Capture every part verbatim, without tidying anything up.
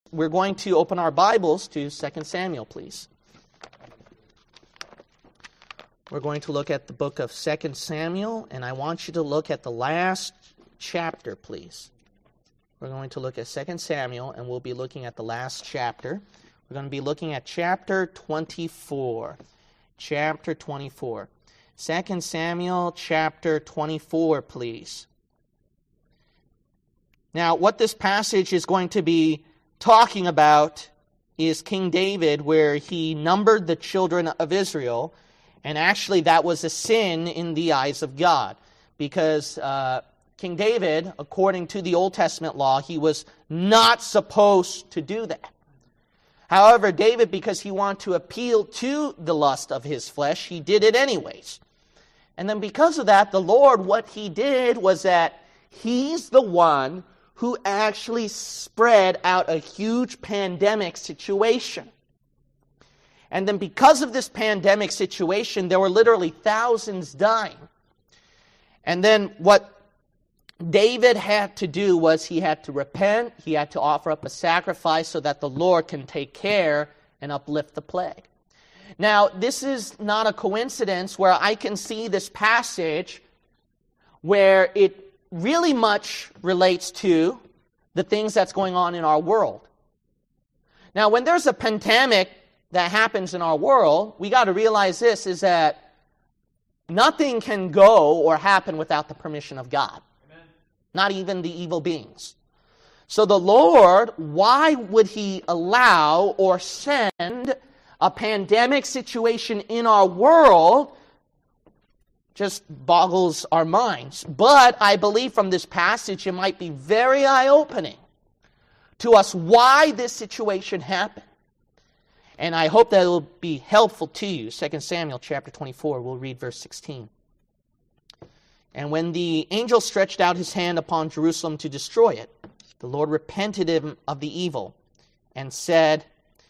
We're going to open our Bibles to Second Samuel, please. We're going to look at the book of Second Samuel, and I want you to look at the last chapter, please. We're going to look at Second Samuel, and we'll be looking at the last chapter. We're going to be looking at chapter twenty-four. Chapter twenty-four. Second Samuel, chapter twenty-four, please. Now, what this passage is going to be talking about is King David, where he numbered the children of Israel, and actually that was a sin in the eyes of God, because uh, King David, according to the Old Testament law, he was not supposed to do that. However, David, because he wanted to appeal to the lust of his flesh, he did it anyways. And then because of that, the Lord, what he did was that he's the one who actually spread out a huge pandemic situation. And then because of this pandemic situation, there were literally thousands dying. And then what David had to do was he had to repent, he had to offer up a sacrifice so that the Lord can take care and uplift the plague. Now, this is not a coincidence where I can see this passage where it really much relates to the things that's going on in our world. Now, when there's a pandemic that happens in our world, we got to realize this, is that nothing can go or happen without the permission of God. Amen. Not even the evil beings. So the Lord, why would He allow or send a pandemic situation in our world? Just boggles our minds. But I believe from this passage it might be very eye-opening to us why this situation happened. And I hope that it will be helpful to you. Second Samuel chapter twenty-four, we'll read verse sixteen. And when the angel stretched out his hand upon Jerusalem to destroy it, the Lord repented him of the evil and said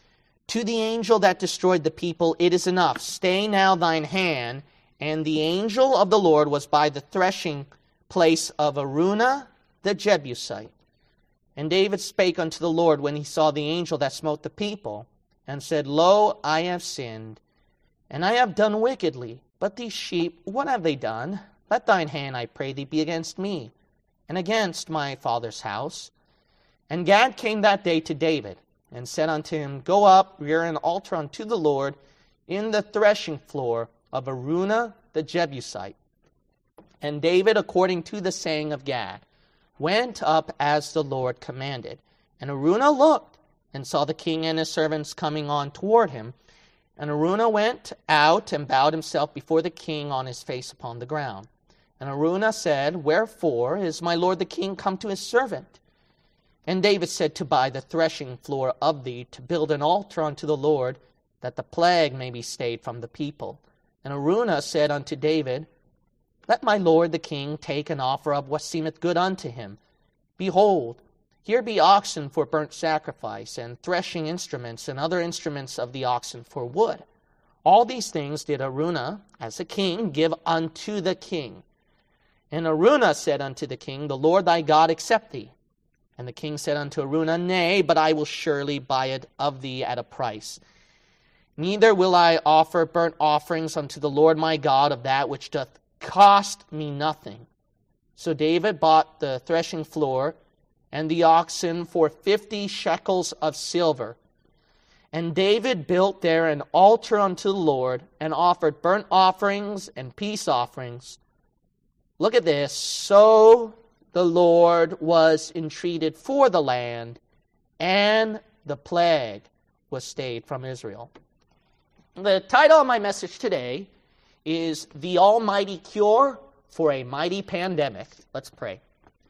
to the angel that destroyed the people, "It is enough. Stay now thine hand." And the angel of the Lord was by the threshing place of Araunah the Jebusite. And David spake unto the Lord when he saw the angel that smote the people, and said, Lo, I have sinned, and I have done wickedly. But these sheep, what have they done? Let thine hand, I pray thee, be against me, and against my father's house. And Gad came that day to David, and said unto him, Go up, rear an altar unto the Lord in the threshing floor of Araunah the Jebusite. And David, according to the saying of Gad, went up as the Lord commanded. And Araunah looked, and saw the king and his servants coming on toward him. And Araunah went out and bowed himself before the king on his face upon the ground. And Araunah said, Wherefore is my lord the king come to his servant? And David said, To buy the threshing floor of thee, to build an altar unto the Lord, that the plague may be stayed from the people. And Araunah said unto David, Let my lord the king take and offer up what seemeth good unto him. Behold, here be oxen for burnt sacrifice, and threshing instruments, and other instruments of the oxen for wood. All these things did Araunah, as a king, give unto the king. And Araunah said unto the king, The Lord thy God accept thee. And the king said unto Araunah, Nay, but I will surely buy it of thee at a price. Neither will I offer burnt offerings unto the Lord my God of that which doth cost me nothing. So David bought the threshing floor and the oxen for fifty shekels of silver. And David built there an altar unto the Lord, and offered burnt offerings and peace offerings. Look at this. So the Lord was entreated for the land, and the plague was stayed from Israel. The title of my message today is The Almighty Cure for a Mighty Pandemic. Let's pray.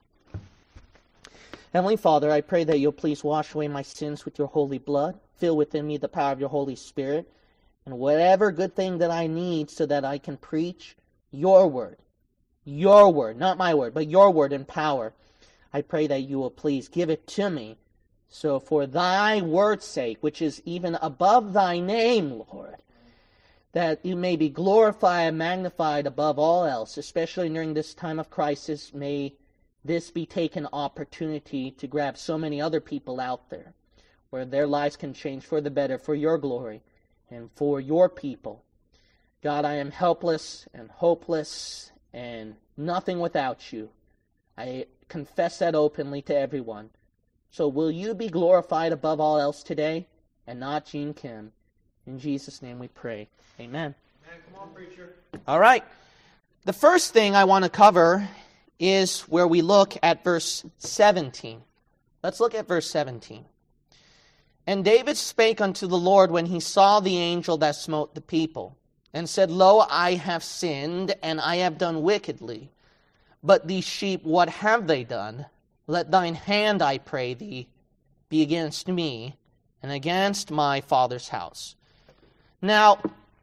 Heavenly Father, I pray that you'll please wash away my sins with your holy blood, fill within me the power of your Holy Spirit, and whatever good thing that I need so that I can preach your word. Your word, not my word, but your word in power. I pray that you will please give it to me. So for thy word's sake, which is even above thy name, Lord, that you may be glorified and magnified above all else, especially during this time of crisis. May this be taken opportunity to grab so many other people out there. where their lives can change for the better, for your glory and for your people. God, I am helpless and hopeless and nothing without you. I confess that openly to everyone. So will you be glorified above all else today, and not Gene Kim? In Jesus' name we pray. Amen. Amen. Come on, preacher. All right. The first thing I want to cover is where we look at verse seventeen. Let's look at verse seventeen. And David spake unto the Lord when he saw the angel that smote the people, and said, Lo, I have sinned, and I have done wickedly. But these sheep, what have they done? Let thine hand, I pray thee, be against me, and against my father's house. Now,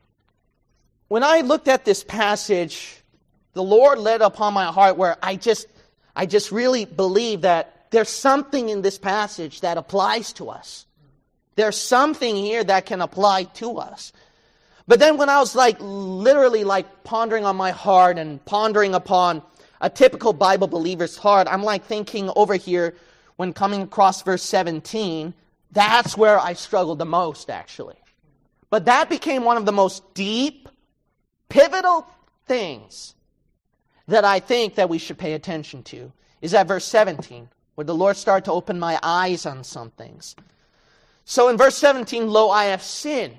when I looked at this passage, the Lord led upon my heart where I just, I just really believe that there's something in this passage that applies to us. There's something here that can apply to us. But then when I was like literally like pondering on my heart and pondering upon a typical Bible believer's heart, I'm like thinking over here when coming across verse seventeen, that's where I struggled the most actually. But that became one of the most deep, pivotal things that I think that we should pay attention to, is at verse seventeen, where the Lord started to open my eyes on some things. So in verse seventeen, Lo, I have sinned.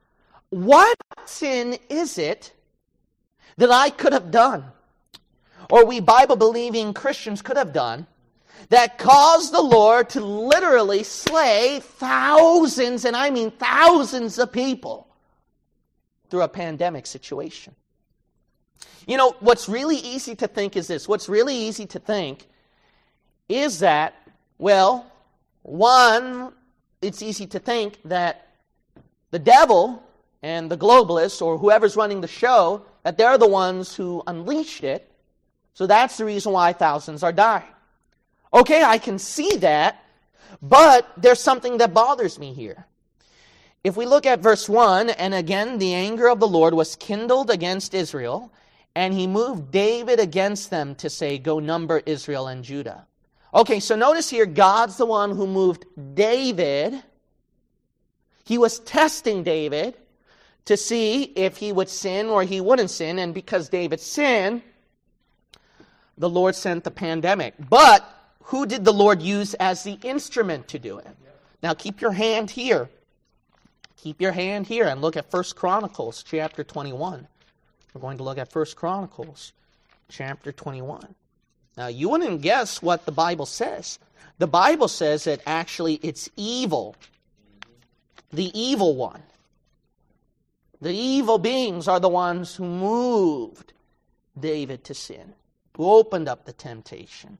What sin is it that I could have done, or we Bible-believing Christians could have done, that caused the Lord to literally slay thousands, and I mean thousands of people through a pandemic situation? You know, what's really easy to think is this. What's really easy to think is that, well, one, it's easy to think that the devil and the globalists, or whoever's running the show, that they're the ones who unleashed it. So that's the reason why thousands are dying. Okay, I can see that, but there's something that bothers me here. If we look at verse one, and again the anger of the Lord was kindled against Israel, and he moved David against them to say, Go number Israel and Judah. Okay, so notice here, God's the one who moved David. He was testing David to see if he would sin or he wouldn't sin, and because David sinned, the Lord sent the pandemic. But who did the Lord use as the instrument to do it? Now keep your hand here. Keep your hand here and look at First Chronicles chapter twenty-one. We're going to look at First Chronicles chapter twenty-one. Now you wouldn't guess what the Bible says. The Bible says that actually it's evil. The evil one. The evil beings are the ones who moved David to sin, who opened up the temptation.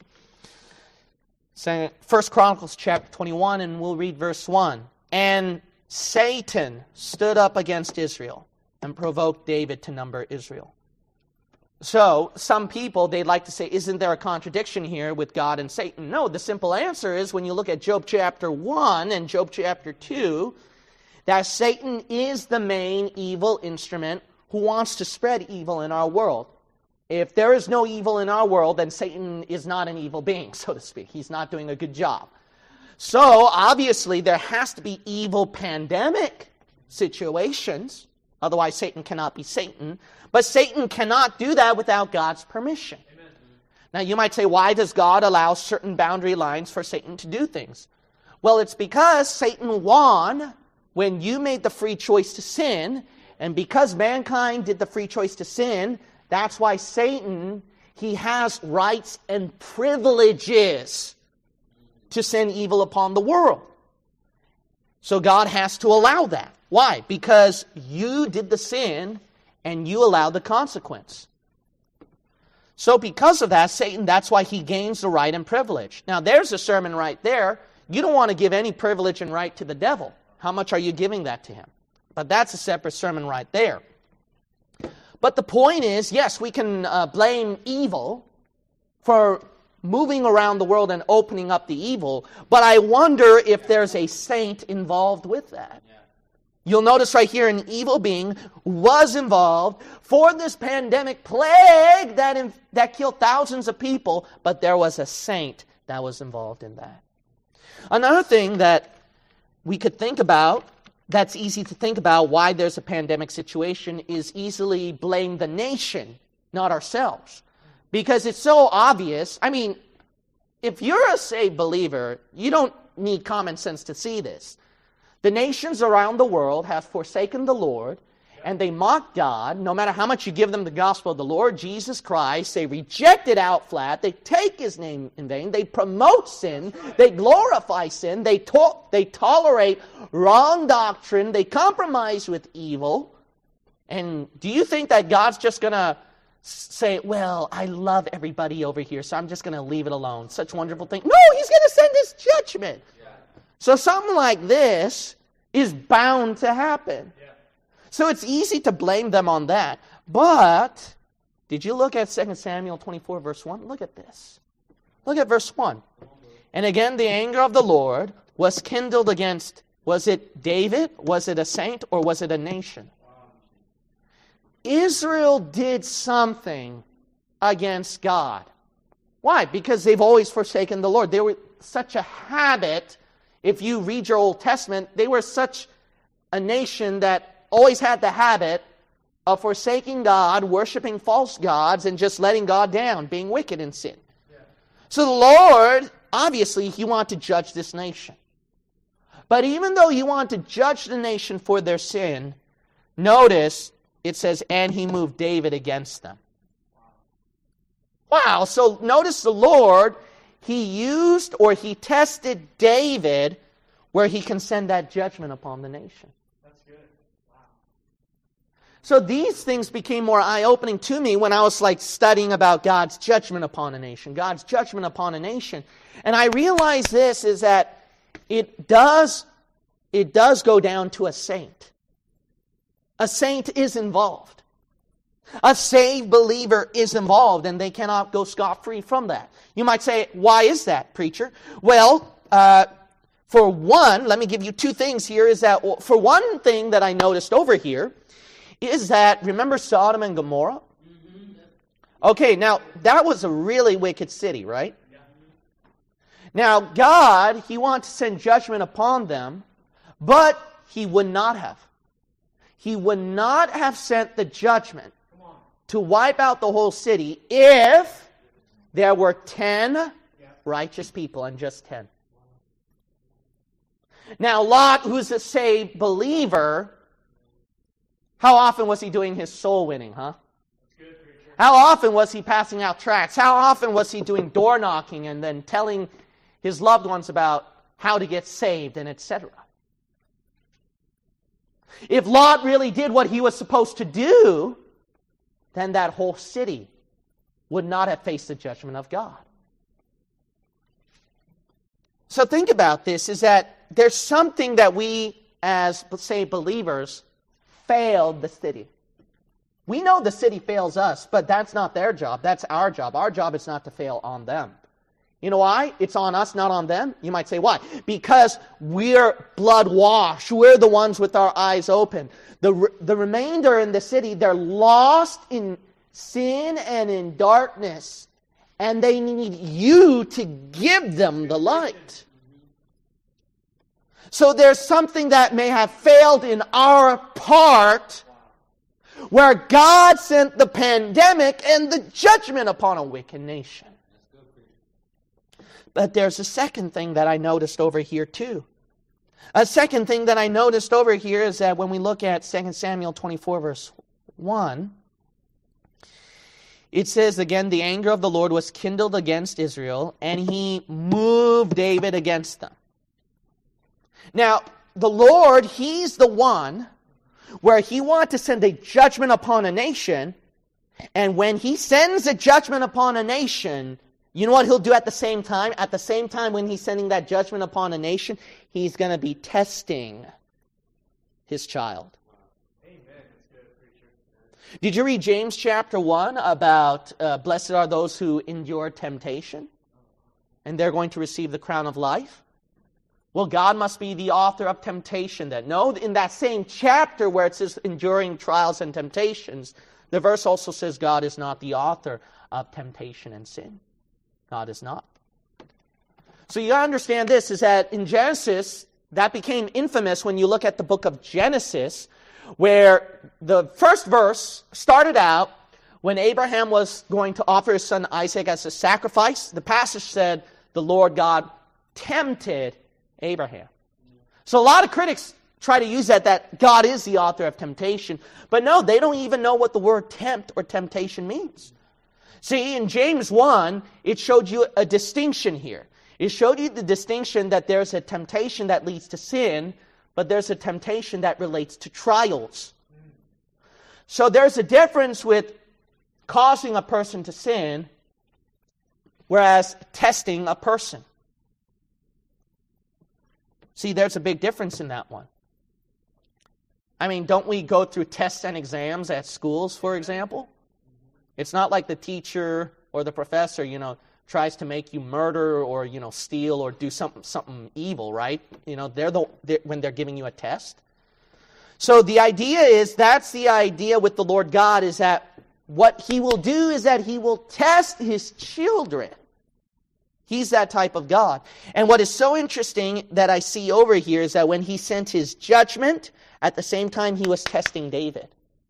First Chronicles chapter twenty-one, and we'll read verse one. And Satan stood up against Israel and provoked David to number Israel. So, some people, they'd like to say, isn't there a contradiction here with God and Satan? No, the simple answer is when you look at Job chapter one and Job chapter two, that Satan is the main evil instrument who wants to spread evil in our world. If there is no evil in our world, then Satan is not an evil being, so to speak. He's not doing a good job. So, obviously, there has to be evil pandemic situations. Otherwise, Satan cannot be Satan. But Satan cannot do that without God's permission. Amen. Now, you might say, why does God allow certain boundary lines for Satan to do things? Well, it's because Satan won when you made the free choice to sin. And because mankind did the free choice to sin, that's why Satan, he has rights and privileges to send evil upon the world. So God has to allow that. Why? Because you did the sin and you allowed the consequence. So because of that, Satan, that's why he gains the right and privilege. Now there's a sermon right there. You don't want to give any privilege and right to the devil. How much are you giving that to him? But that's a separate sermon right there. But the point is, yes, we can uh, blame evil for moving around the world and opening up the evil, but I wonder if there's a saint involved with that. Yeah. You'll notice right here an evil being was involved for this pandemic plague that, in, that killed thousands of people, but there was a saint that was involved in that. Another thing that we could think about, that's easy to think about why there's a pandemic situation, is easily blame the nation, not ourselves. Because it's so obvious. I mean, if you're a saved believer, you don't need common sense to see this. The nations around the world have forsaken the Lord, and they mock God. No matter how much you give them the gospel of the Lord Jesus Christ, they reject it out flat. They take His name in vain. They promote sin. They glorify sin. They, to- they tolerate wrong doctrine. They compromise with evil. And do you think that God's just going to say, well, I love everybody over here, so I'm just going to leave it alone? Such wonderful thing. No, He's going to send His judgment. So something like this is bound to happen. So it's easy to blame them on that. But did you look at Second Samuel twenty-four, verse one? Look at this. Look at verse one. And again, the anger of the Lord was kindled against, was it David? Was it a saint? Or was it a nation? Israel did something against God. Why? Because they've always forsaken the Lord. They were such a habit. If you read your Old Testament, they were such a nation that always had the habit of forsaking God, worshiping false gods, and just letting God down, being wicked in sin. Yeah. So the Lord, obviously, He wanted to judge this nation. But even though He wanted to judge the nation for their sin, notice it says, and He moved David against them. Wow. Wow, so notice the Lord, He used or He tested David where He can send that judgment upon the nation. So these things became more eye-opening to me when I was like studying about God's judgment upon a nation, God's judgment upon a nation. And I realized this is that it does, it does go down to a saint. A saint is involved. A saved believer is involved, and they cannot go scot-free from that. You might say, why is that, preacher? Well, uh, for one, let me give you two things here, is that for one thing that I noticed over here, is that, remember Sodom and Gomorrah? Okay, now, that was a really wicked city, right? Now, God, He wanted to send judgment upon them, but He would not have. He would not have sent the judgment to wipe out the whole city if there were ten righteous people and just ten. Now, Lot, who's a saved believer, how often was he doing his soul winning, huh? How often was he passing out tracts? How often was he doing door knocking and then telling his loved ones about how to get saved and et cetera? If Lot really did what he was supposed to do, then that whole city would not have faced the judgment of God. So think about this, is that there's something that we as, say, believers failed the city. We know the city fails us, but that's not their job. That's our job. Our job is not to fail on them. You know why? It's on us, not on them. You might say, why? Because we're blood washed. We're the ones with our eyes open. The, the remainder in the city, they're lost in sin and in darkness. And they need you to give them the light. So there's something that may have failed in our part, where God sent the pandemic and the judgment upon a wicked nation. But there's a second thing that I noticed over here too. A second thing that I noticed over here is that when we look at Second Samuel twenty-four verse one, it says again, the anger of the Lord was kindled against Israel, and He moved David against them. Now, the Lord, He's the one where He wanted to send a judgment upon a nation, and when He sends a judgment upon a nation, you know what He'll do at the same time? At the same time when He's sending that judgment upon a nation, He's going to be testing His child. Amen. That's good, preacher. Did you read James chapter one about uh, blessed are those who endure temptation, and they're going to receive the crown of life? Well, God must be the author of temptation then. No, in that same chapter where it says enduring trials and temptations, the verse also says God is not the author of temptation and sin. God is not. So you got to understand this, is that in Genesis, That became infamous when you look at the book of Genesis, where the first verse started out when Abraham was going to offer his son Isaac as a sacrifice. The passage said the Lord God tempted Abraham. So a lot of critics try to use that, that God is the author of temptation. But no, they don't even know what the word tempt or temptation means. See, in James one, it showed you a distinction here. It showed you the distinction that there's a temptation that leads to sin, but there's a temptation that relates to trials. So there's a difference with causing a person to sin, whereas testing a person. See, there's a big difference in that one. I mean, don't we go through tests and exams at schools, for example? It's not like the teacher or the professor, you know, tries to make you murder or, you know, steal or do something something evil, right? You know, they're the they're, when they're giving you a test. So the idea is, that's the idea with the Lord God, is that what He will do is that He will test His children. He's that type of God. And what is so interesting that I see over here is that when He sent His judgment, at the same time He was testing David.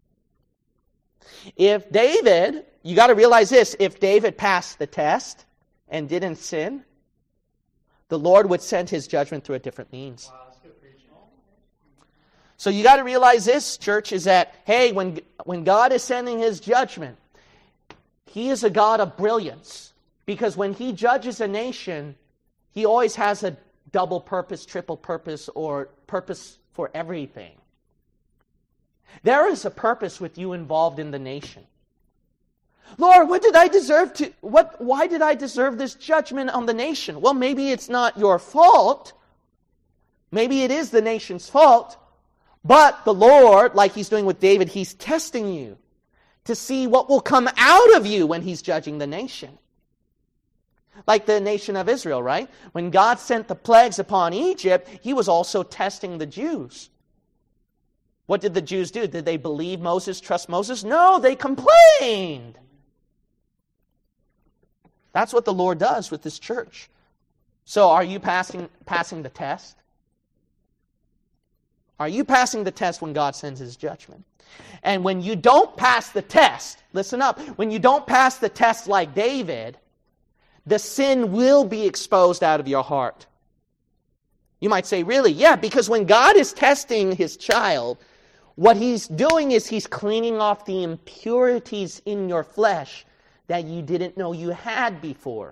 If David, you got to realize this, if David passed the test and didn't sin, the Lord would send His judgment through a different means. Wow, that's good preaching. So you got to realize this, church, is that, hey, when, when God is sending His judgment, He is a God of brilliance. Because when He judges a nation, He always has a double purpose, triple purpose, or purpose for everything. There is a purpose with you involved in the nation. Lord, what did I deserve to, what, why did I deserve this judgment on the nation? Well, maybe it's not your fault. Maybe it is the nation's fault. But the Lord, like He's doing with David, He's testing you to see what will come out of you when He's judging the nation. Like the nation of Israel, right? When God sent the plagues upon Egypt, He was also testing the Jews. What did the Jews do? Did they believe Moses, trust Moses? No, they complained. That's what the Lord does with this church. So are you passing, passing the test? Are you passing the test when God sends His judgment? And when you don't pass the test, listen up, when you don't pass the test like David, the sin will be exposed out of your heart. You might say, really? Yeah, because when God is testing His child, what He's doing is He's cleaning off the impurities in your flesh that you didn't know you had before.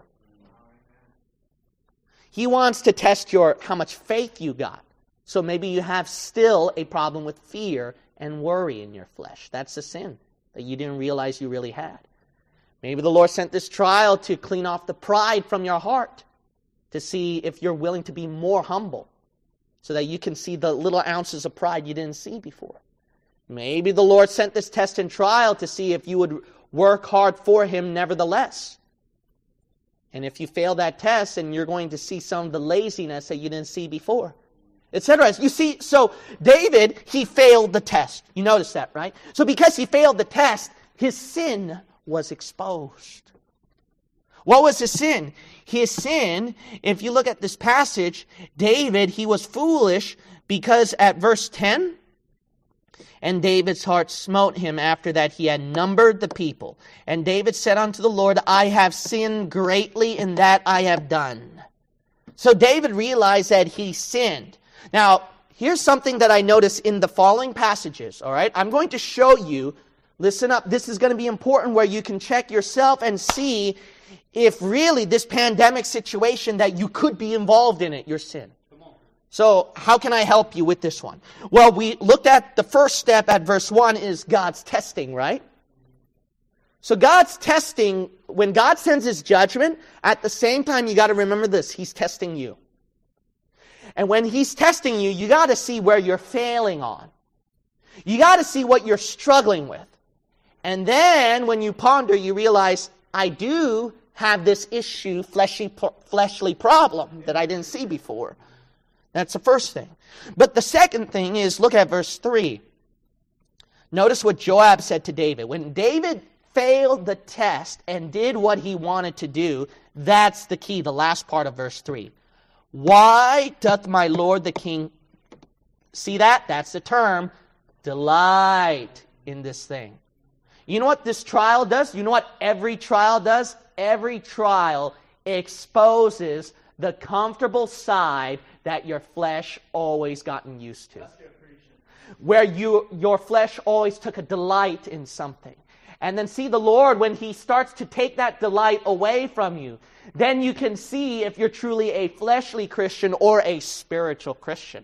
He wants to test your how much faith you got. So maybe you have still a problem with fear and worry in your flesh. That's a sin that you didn't realize you really had. Maybe the Lord sent this trial to clean off the pride from your heart, to see if you're willing to be more humble, so that you can see the little ounces of pride you didn't see before. Maybe the Lord sent this test and trial to see if you would work hard for Him nevertheless. And if you fail that test, then you're going to see some of the laziness that you didn't see before, et cetera. You see, so David, he failed the test. You notice that, right? So because he failed the test, his sin was exposed. What was his sin? His sin, if you look at this passage, David, he was foolish because at verse ten, and David's heart smote him after that he had numbered the people. And David said unto the Lord, I have sinned greatly in that I have done. So David realized that he sinned. Now, here's something that I notice in the following passages, all right? I'm going to show you, listen up, this is going to be important where you can check yourself and see if really this pandemic situation that you could be involved in it, your sin. So how can I help you with this one? Well, we looked at the first step at verse one is God's testing, right? So God's testing, when God sends His judgment, at the same time you got to remember this, He's testing you. And when He's testing you, you got to see where you're failing on. You got to see what you're struggling with. And then when you ponder, you realize, I do have this issue, fleshy, fleshly problem that I didn't see before. That's the first thing. But the second thing is, look at verse three. Notice what Joab said to David. When David failed the test and did what he wanted to do, that's the key, the last part of verse three. Why doth my Lord the king, see that? That's the term, delight in this thing. You know what this trial does? You know what every trial does? Every trial exposes the comfortable side that your flesh always gotten used to. Where you, your flesh always took a delight in something. And then see the Lord, when He starts to take that delight away from you, then you can see if you're truly a fleshly Christian or a spiritual Christian.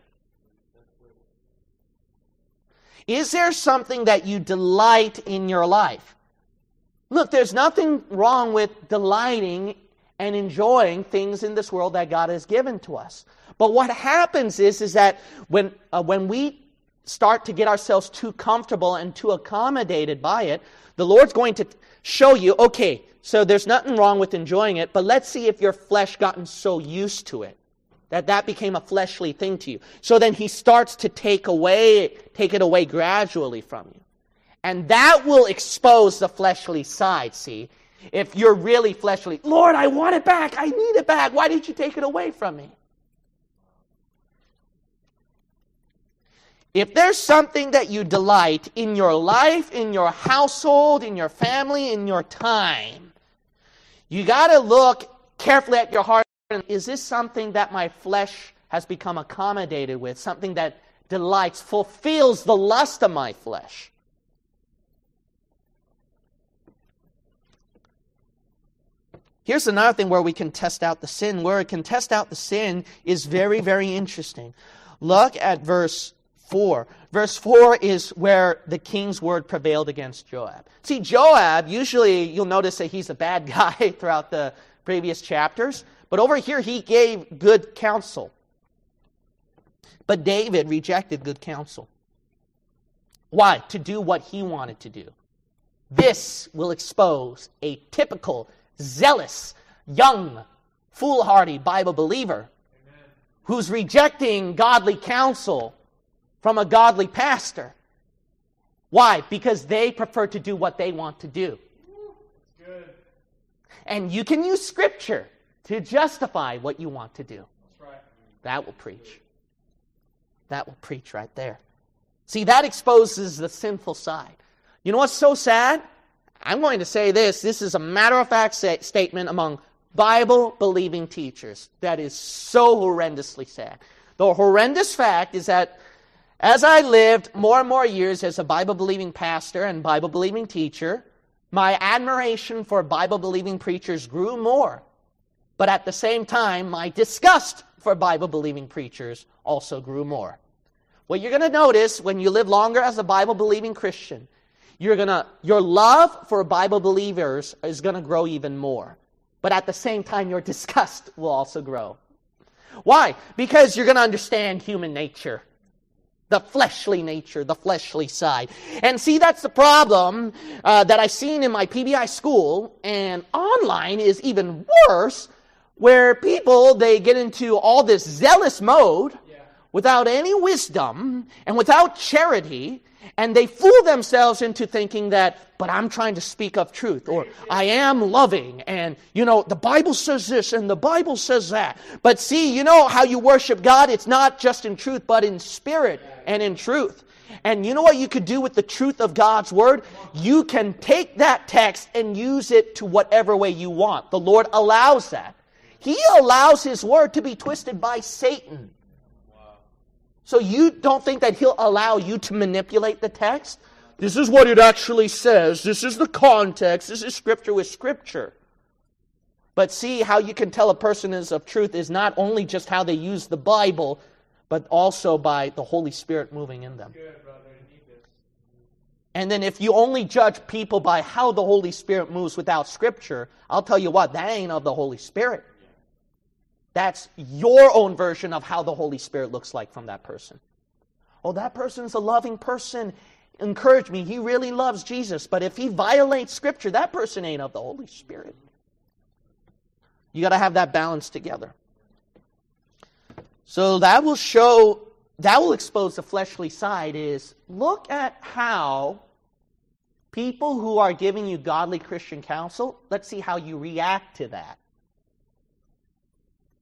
Is there something that you delight in your life? Look, there's nothing wrong with delighting and enjoying things in this world that God has given to us. But what happens is, is that when, uh, when we start to get ourselves too comfortable and too accommodated by it, the Lord's going to show you, okay, so there's nothing wrong with enjoying it, but let's see if your flesh gotten so used to it that that became a fleshly thing to you. So then He starts to take away, take it away gradually from you. And that will expose the fleshly side, see? If you're really fleshly, Lord, I want it back. I need it back. Why did you take it away from me? If there's something that you delight in your life, in your household, in your family, in your time, you got to look carefully at your heart. Is this something that my flesh has become accommodated with? Something that delights, fulfills the lust of my flesh? Here's another thing where we can test out the sin. Where it can test out the sin is very, very interesting. Look at verse four. Verse four is where the king's word prevailed against Joab. See, Joab, usually you'll notice that he's a bad guy throughout the previous chapters. But over here he gave good counsel. But David rejected good counsel. Why? To do what he wanted to do. This will expose a typical, zealous, young, foolhardy Bible believer Amen. Who's rejecting godly counsel from a godly pastor. Why? Because they prefer to do what they want to do. That's good. And you can use Scripture to justify what you want to do. That's right. That will preach. That will preach right there. See, that exposes the sinful side. You know what's so sad? I'm going to say this. This is a matter-of-fact statement among Bible-believing teachers. That is so horrendously sad. The horrendous fact is that as I lived more and more years as a Bible-believing pastor and Bible-believing teacher, my admiration for Bible-believing preachers grew more. But at the same time, my disgust for Bible-believing preachers also grew more. What you're going to notice when you live longer as a Bible-believing Christian, you're gonna, your love for Bible believers is going to grow even more. But at the same time, your disgust will also grow. Why? Because you're going to understand human nature. The fleshly nature, the fleshly side. And see, that's the problem uh, that I've seen in my P B I school, and online is even worse, where people, they get into all this zealous mode yeah. without any wisdom and without charity, and they fool themselves into thinking that, but I'm trying to speak of truth, or I am loving, and, you know, the Bible says this, and the Bible says that. But see, you know how you worship God? It's not just in truth, but in spirit and in truth. And you know what you could do with the truth of God's Word? You can take that text and use it to whatever way you want. The Lord allows that. He allows His Word to be twisted by Satan. So you don't think that He'll allow you to manipulate the text? This is what it actually says. This is the context. This is Scripture with Scripture. But see, how you can tell a person is of truth is not only just how they use the Bible, but also by the Holy Spirit moving in them. Good, brother. You need this. And then if you only judge people by how the Holy Spirit moves without Scripture, I'll tell you what, that ain't of the Holy Spirit. That's your own version of how the Holy Spirit looks like from that person. Oh, that person's a loving person. Encourage me. He really loves Jesus. But if he violates Scripture, that person ain't of the Holy Spirit. You got to have that balance together. So that will show, that will expose the fleshly side is, look at how people who are giving you godly Christian counsel, let's see how you react to that.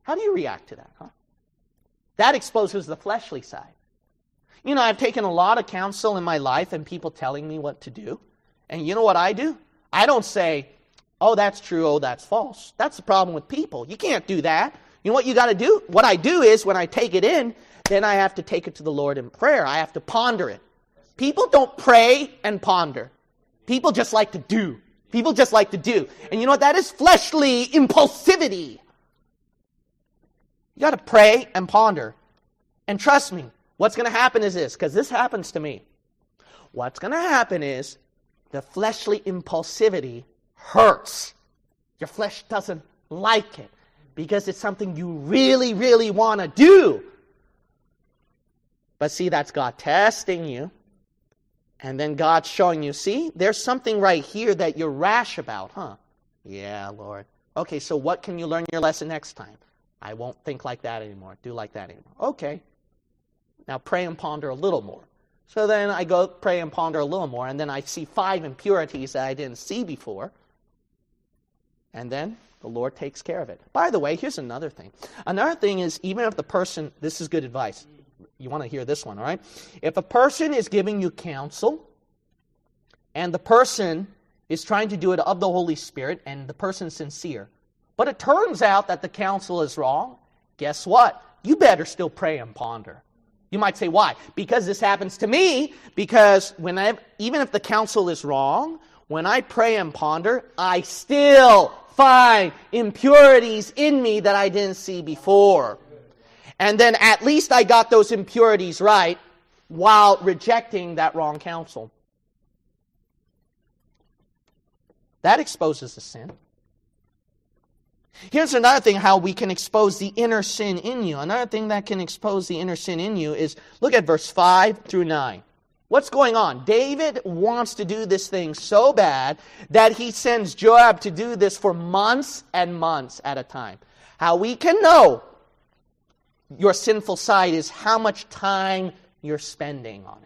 How do you react to that, huh? That exposes the fleshly side. You know, I've taken a lot of counsel in my life and people telling me what to do. And you know what I do? I don't say, oh, that's true, oh, that's false. That's the problem with people. You can't do that. You know what you got to do? What I do is when I take it in, then I have to take it to the Lord in prayer. I have to ponder it. People don't pray and ponder. People just like to do. People just like to do. And you know what? That is fleshly impulsivity. You got to pray and ponder. And trust me, what's going to happen is this, because this happens to me. What's going to happen is the fleshly impulsivity hurts. Your flesh doesn't like it because it's something you really, really want to do. But see, that's God testing you. And then God's showing you, see, there's something right here that you're rash about, huh? Yeah, Lord. Okay, so what can you learn your lesson next time? I won't think like that anymore, do like that anymore. Okay. Now pray and ponder a little more. So then I go pray and ponder a little more, and then I see five impurities that I didn't see before. And then the Lord takes care of it. By the way, here's another thing. Another thing is, even if the person, this is good advice. You want to hear this one, all right? If a person is giving you counsel, and the person is trying to do it of the Holy Spirit, and the person's sincere, but it turns out that the counsel is wrong, guess what? You better still pray and ponder. You might say, why? Because this happens to me, because when I, even if the counsel is wrong, when I pray and ponder, I still find impurities in me that I didn't see before. And then at least I got those impurities right while rejecting that wrong counsel. That exposes the sin. Here's another thing how we can expose the inner sin in you. Another thing that can expose the inner sin in you is, look at verse five through nine. What's going on? David wants to do this thing so bad that he sends Joab to do this for months and months at a time. How we can know your sinful side is how much time you're spending on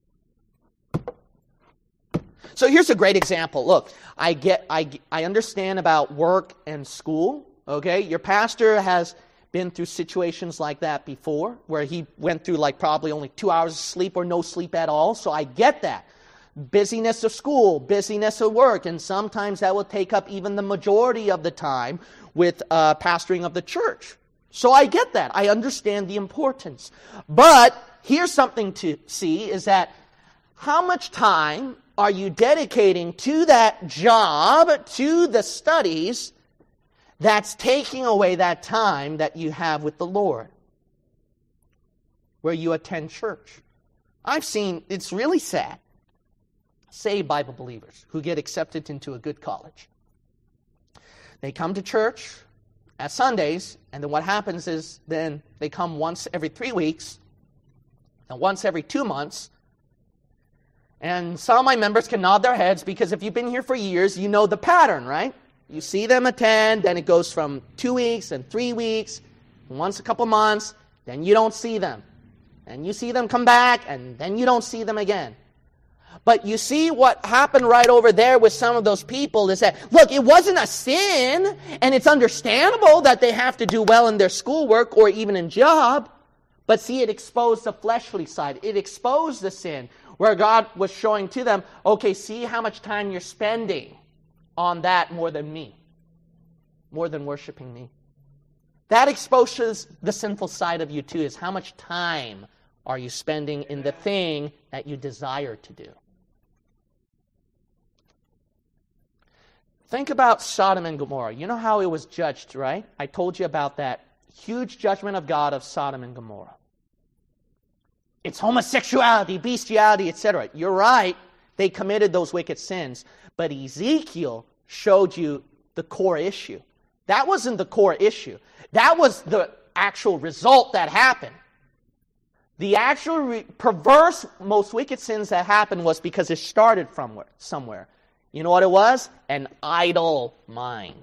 it. So here's a great example. Look, I get, I, I understand about work and school. Okay, your pastor has been through situations like that before, where he went through like probably only two hours of sleep or no sleep at all. So I get that. Busyness of school, busyness of work, and sometimes that will take up even the majority of the time with uh, pastoring of the church. So I get that. I understand the importance. But here's something to see is that how much time are you dedicating to that job, to the studies, that's taking away that time that you have with the Lord, where you attend church? I've seen, it's really sad, saved Bible believers who get accepted into a good college. They come to church at Sundays, and then what happens is then they come once every three weeks, and once every two months, and some of my members can nod their heads because if you've been here for years, you know the pattern, right? You see them attend, then it goes from two weeks and three weeks, once a couple months, then you don't see them. And you see them come back, and then you don't see them again. But you see what happened right over there with some of those people is that, look, it wasn't a sin, and it's understandable that they have to do well in their schoolwork or even in job. But see, it exposed the fleshly side. It exposed the sin, where God was showing to them, okay, see how much time you're spending on that more than me, more than worshiping me. That exposes the sinful side of you too, is how much time are you spending in the thing that you desire to do. Think about Sodom and Gomorrah. You know how it was judged, right? I told you about that huge judgment of God of Sodom and Gomorrah. It's homosexuality, bestiality, et cetera. You're right. They committed those wicked sins. But Ezekiel showed you the core issue. That wasn't the core issue. That was the actual result that happened. The actual re- perverse, most wicked sins that happened was because it started from where, somewhere. You know what it was? An idle mind.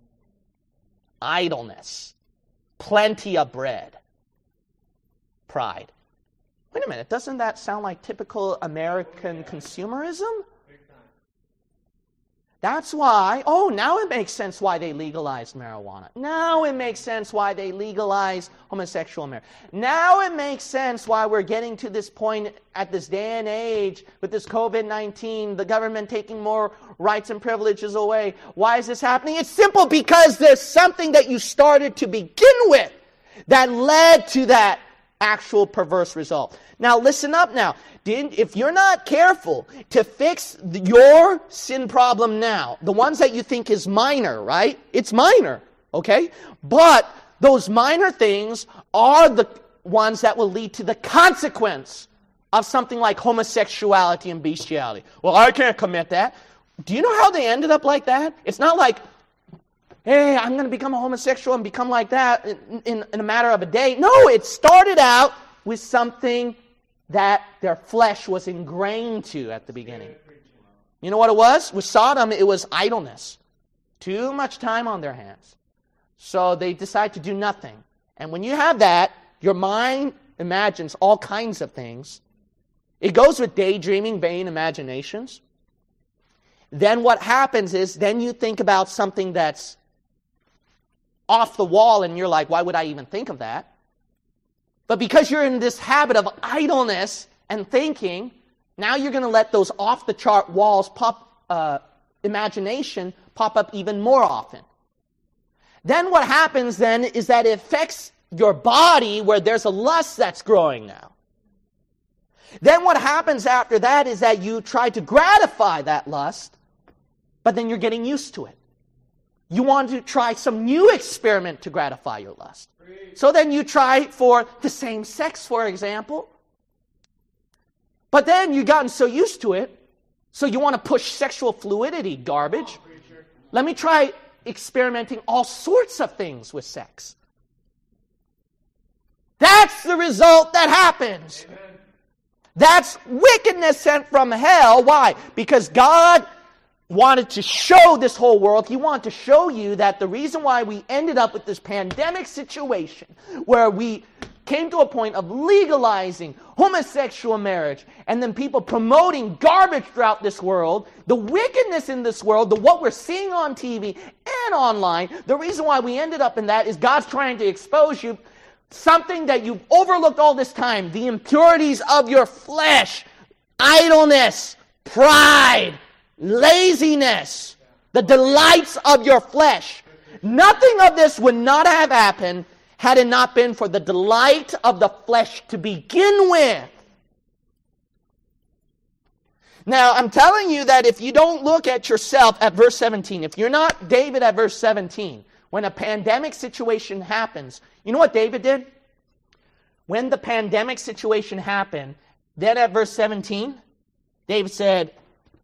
Idleness. Plenty of bread. Pride. Wait a minute, doesn't that sound like typical American consumerism? That's why, oh, now it makes sense why they legalized marijuana. Now it makes sense why they legalized homosexual marriage. Now it makes sense why we're getting to this point at this day and age with this covid nineteen, the government taking more rights and privileges away. Why is this happening? It's simple, because there's something that you started to begin with that led to that actual perverse result. Now listen up now. If you're not careful to fix your sin problem now, the ones that you think is minor, right? It's minor, okay? But those minor things are the ones that will lead to the consequence of something like homosexuality and bestiality. Well, I can't commit that. Do you know how they ended up like that? It's not like, hey, I'm going to become a homosexual and become like that in, in, in a matter of a day. No, it started out with something that their flesh was ingrained to at the beginning. You know what it was? With Sodom, it was idleness. Too much time on their hands. So they decide to do nothing. And when you have that, your mind imagines all kinds of things. It goes with daydreaming, vain imaginations. Then what happens is, then you think about something that's off the wall, and you're like, why would I even think of that? But because you're in this habit of idleness and thinking, now you're going to let those off-the-chart walls pop, uh, imagination pop up even more often. Then what happens then is that it affects your body where there's a lust that's growing now. Then what happens after that is that you try to gratify that lust, but then you're getting used to it. You want to try some new experiment to gratify your lust. So then you try for the same sex, for example. But then you've gotten so used to it, so you want to push sexual fluidity garbage. Let me try experimenting all sorts of things with sex. That's the result that happens. Amen. That's wickedness sent from hell. Why? Because God wanted to show this whole world, He wanted to show you that the reason why we ended up with this pandemic situation where we came to a point of legalizing homosexual marriage and then people promoting garbage throughout this world, the wickedness in this world, the what we're seeing on T V and online, the reason why we ended up in that is God's trying to expose you something that you've overlooked all this time, the impurities of your flesh, idleness, pride, laziness, the delights of your flesh. Nothing of this would not have happened had it not been for the delight of the flesh to begin with. Now, I'm telling you that if you don't look at yourself at verse seventeen, if you're not David at verse seventeen, when a pandemic situation happens, you know what David did? When the pandemic situation happened, then at verse seventeen, David said,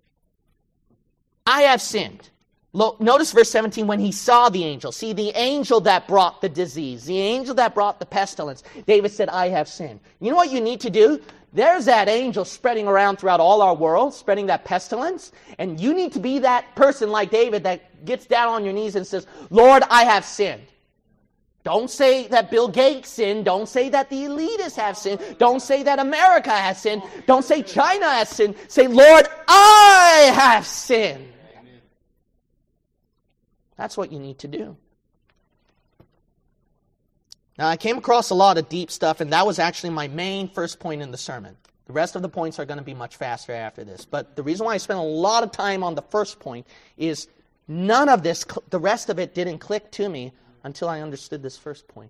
I have sinned. Notice verse seventeen, when he saw the angel. See, the angel that brought the disease, the angel that brought the pestilence. David said, I have sinned. You know what you need to do? There's that angel spreading around throughout all our world, spreading that pestilence. And you need to be that person like David that gets down on your knees and says, Lord, I have sinned. Don't say that Bill Gates sinned. Don't say that the elitists have sinned. Don't say that America has sinned. Don't say China has sinned. Say, Lord, I have sinned. That's what you need to do. Now, I came across a lot of deep stuff, and that was actually my main first point in the sermon. The rest of the points are going to be much faster after this. But the reason why I spent a lot of time on the first point is none of this, the rest of it didn't click to me until I understood this first point.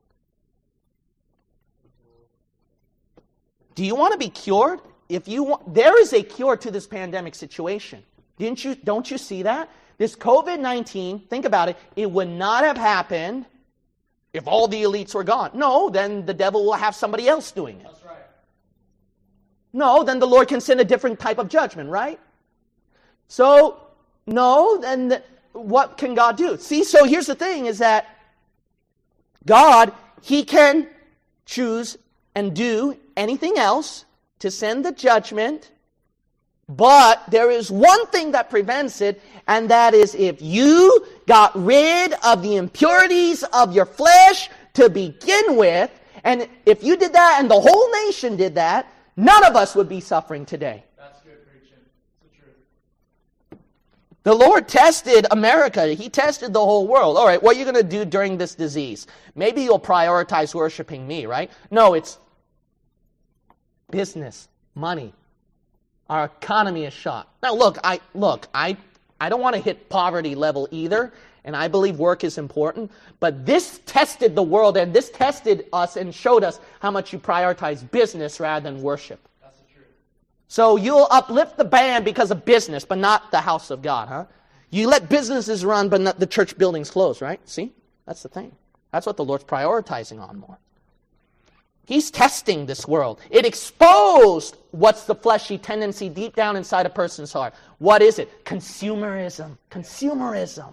Do you want to be cured? If you want, there is a cure to this pandemic situation. Didn't you? Don't you see that? This covid nineteen, think about it, it would not have happened if all the elites were gone. No, then the devil will have somebody else doing it. That's right. No, then the Lord can send a different type of judgment, right? So, no, then the, what can God do? See, so here's the thing, is that God, He can choose and do anything else to send the judgment. But there is one thing that prevents it, and that is if you got rid of the impurities of your flesh to begin with, and if you did that and the whole nation did that, none of us would be suffering today. That's good preaching. It's the truth. The Lord tested America. He tested the whole world. All right, what are you going to do during this disease? Maybe you'll prioritize worshiping me, right? No, it's business, money. Our economy is shot. Now, look, I look, I I don't want to hit poverty level either, and I believe work is important, but this tested the world, and this tested us and showed us how much you prioritize business rather than worship. That's the truth. So you'll uplift the band because of business, but not the house of God, huh? You let businesses run, but not the church buildings close, right? See? That's the thing. That's what the Lord's prioritizing on more. He's testing this world. It exposed what's the fleshy tendency deep down inside a person's heart. What is it? Consumerism. Consumerism.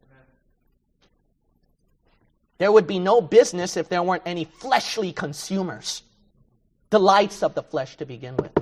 There would be no business if there weren't any fleshly consumers. Delights of the flesh to begin with.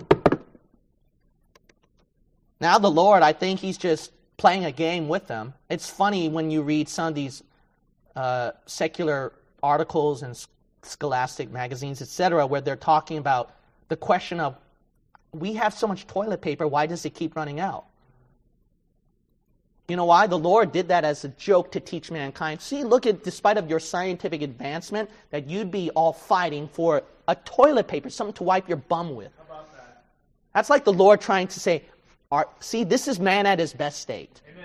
Now the Lord, I think He's just playing a game with them. It's funny when you read some of these uh, secular articles and scholastic magazines, et cetera, where they're talking about the question of, we have so much toilet paper, why does it keep running out? You know why? The Lord did that as a joke to teach mankind. See, look at, despite of your scientific advancement, that you'd be all fighting for a toilet paper, something to wipe your bum with. How about that? That's like the Lord trying to say, see, this is man at his best state. Amen.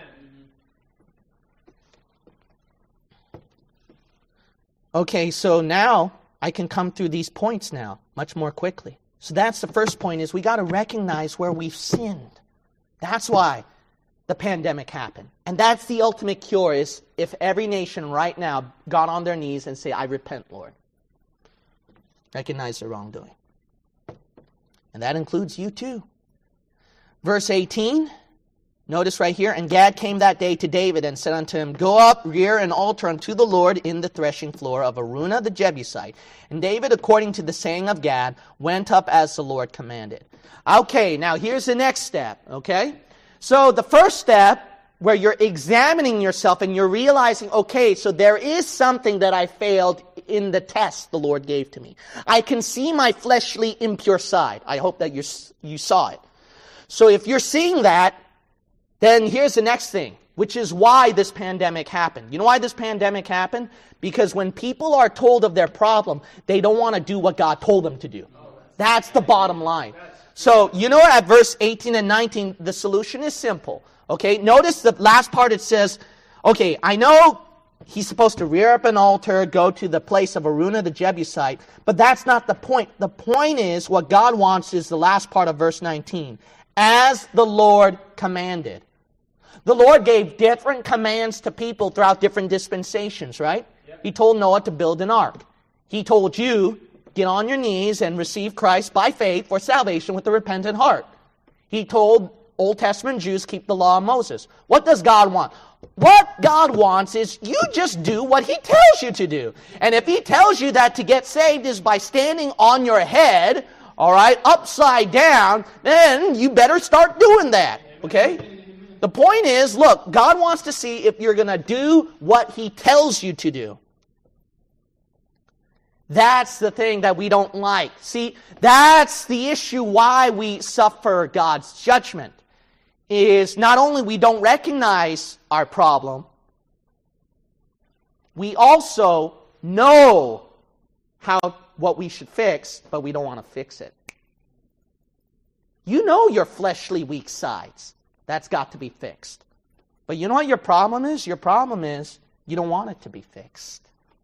Okay, so now I can come through these points now much more quickly. So that's the first point, is we got to recognize where we've sinned. That's why the pandemic happened. And that's the ultimate cure, is if every nation right now got on their knees and say, I repent, Lord. Recognize their wrongdoing. And that includes you too. Verse eighteen, notice right here, and Gad came that day to David and said unto him, go up, rear an altar unto the Lord in the threshing floor of Araunah the Jebusite. And David, according to the saying of Gad, went up as the Lord commanded. Okay, now here's the next step, okay? So the first step, where you're examining yourself and you're realizing, okay, so there is something that I failed in the test the Lord gave to me. I can see my fleshly impure side. I hope that you you saw it. So if you're seeing that, then here's the next thing, which is why this pandemic happened. You know why this pandemic happened? Because when people are told of their problem, they don't want to do what God told them to do. That's the bottom line. So, you know, at verse eighteen and nineteen, the solution is simple. Okay, notice the last part, it says, okay, I know he's supposed to rear up an altar, go to the place of Araunah the Jebusite, but that's not the point. The point is, what God wants is the last part of verse nineteen. As the Lord commanded. The Lord gave different commands to people throughout different dispensations, right? Yep. He told Noah to build an ark. He told you, get on your knees and receive Christ by faith for salvation with a repentant heart. He told Old Testament Jews, keep the law of Moses. What does God want? What God wants is you just do what He tells you to do. And if He tells you that to get saved is by standing on your head, all right, upside down, then you better start doing that, okay? The point is, look, God wants to see if you're going to do what He tells you to do. That's the thing that we don't like. See, that's the issue why we suffer God's judgment. Is not only we don't recognize our problem, we also know how what we should fix, but we don't want to fix it. You know your fleshly weak sides. That's got to be fixed. But you know what your problem is? Your problem is you don't want it to be fixed.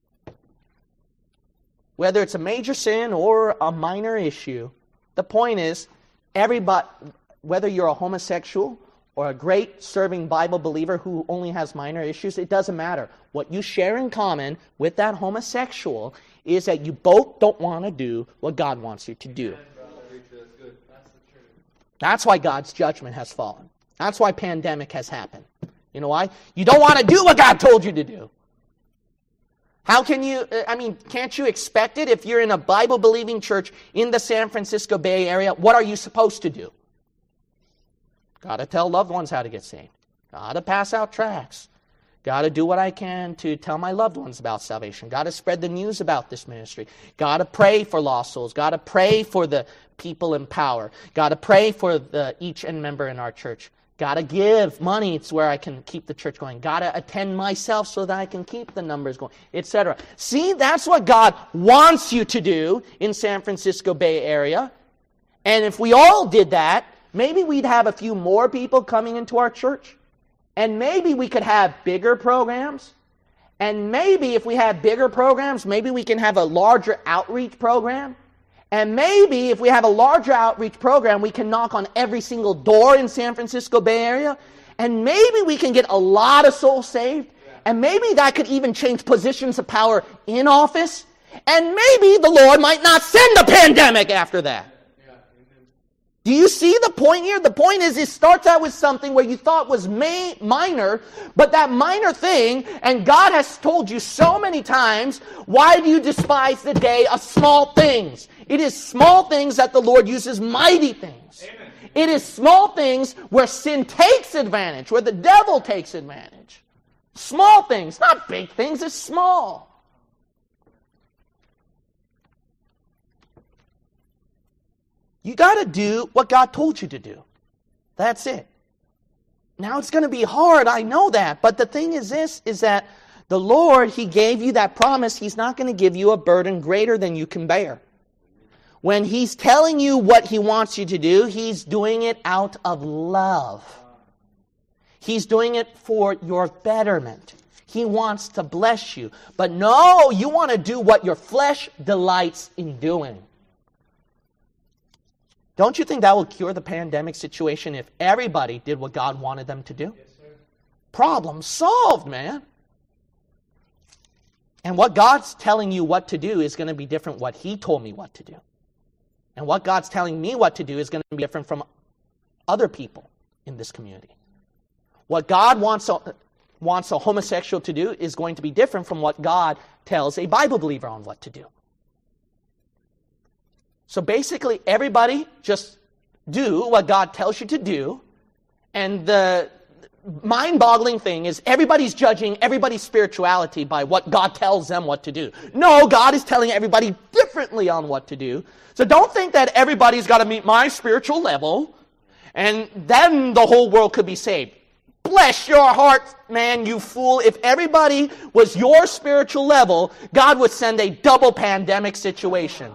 Whether it's a major sin or a minor issue, the point is, everybody, whether you're a homosexual or a great serving Bible believer who only has minor issues, it doesn't matter. What you share in common with that homosexual is that you both don't want to do what God wants you to do. That's why God's judgment has fallen. That's why pandemic has happened. You know why? You don't want to do what God told you to do. How can you, I mean, can't you expect it if you're in a Bible-believing church in the San Francisco Bay Area? What are you supposed to do? Got to tell loved ones how to get saved. Got to pass out tracts. Got to do what I can to tell my loved ones about salvation. Got to spread the news about this ministry. Got to pray for lost souls. Got to pray for the people in power. Got to pray for the each and member in our church. Gotta give money. It's where I can keep the church going. Gotta attend myself so that I can keep the numbers going, et cetera. See, that's what God wants you to do in San Francisco Bay Area. And if we all did that, maybe we'd have a few more people coming into our church. And maybe we could have bigger programs. And maybe if we have bigger programs, maybe we can have a larger outreach program. And maybe if we have a larger outreach program, we can knock on every single door in San Francisco Bay Area. And maybe we can get a lot of souls saved. And maybe that could even change positions of power in office. And maybe the Lord might not send a pandemic after that. Do you see the point here? The point is, it starts out with something where you thought was ma- minor, but that minor thing, and God has told you so many times, why do you despise the day of small things? It is small things that the Lord uses mighty things. Amen. It is small things where sin takes advantage, where the devil takes advantage. Small things, not big things, it's small. You got to do what God told you to do. That's it. Now it's going to be hard, I know that. But the thing is this, is that the Lord, He gave you that promise. He's not going to give you a burden greater than you can bear. When He's telling you what He wants you to do, He's doing it out of love. He's doing it for your betterment. He wants to bless you. But no, you want to do what your flesh delights in doing. Don't you think that will cure the pandemic situation if everybody did what God wanted them to do? Yes, sir. Problem solved, man. And what God's telling you what to do is going to be different what He told me what to do. And what God's telling me what to do is going to be different from other people in this community. What God wants a, wants a homosexual to do is going to be different from what God tells a Bible believer on what to do. So basically, everybody just do what God tells you to do. And the mind-boggling thing is everybody's judging everybody's spirituality by what God tells them what to do. No, God is telling everybody differently on what to do. So don't think that everybody's got to meet my spiritual level, and then the whole world could be saved. Bless your heart, man, you fool. If everybody was your spiritual level, God would send a double pandemic situation.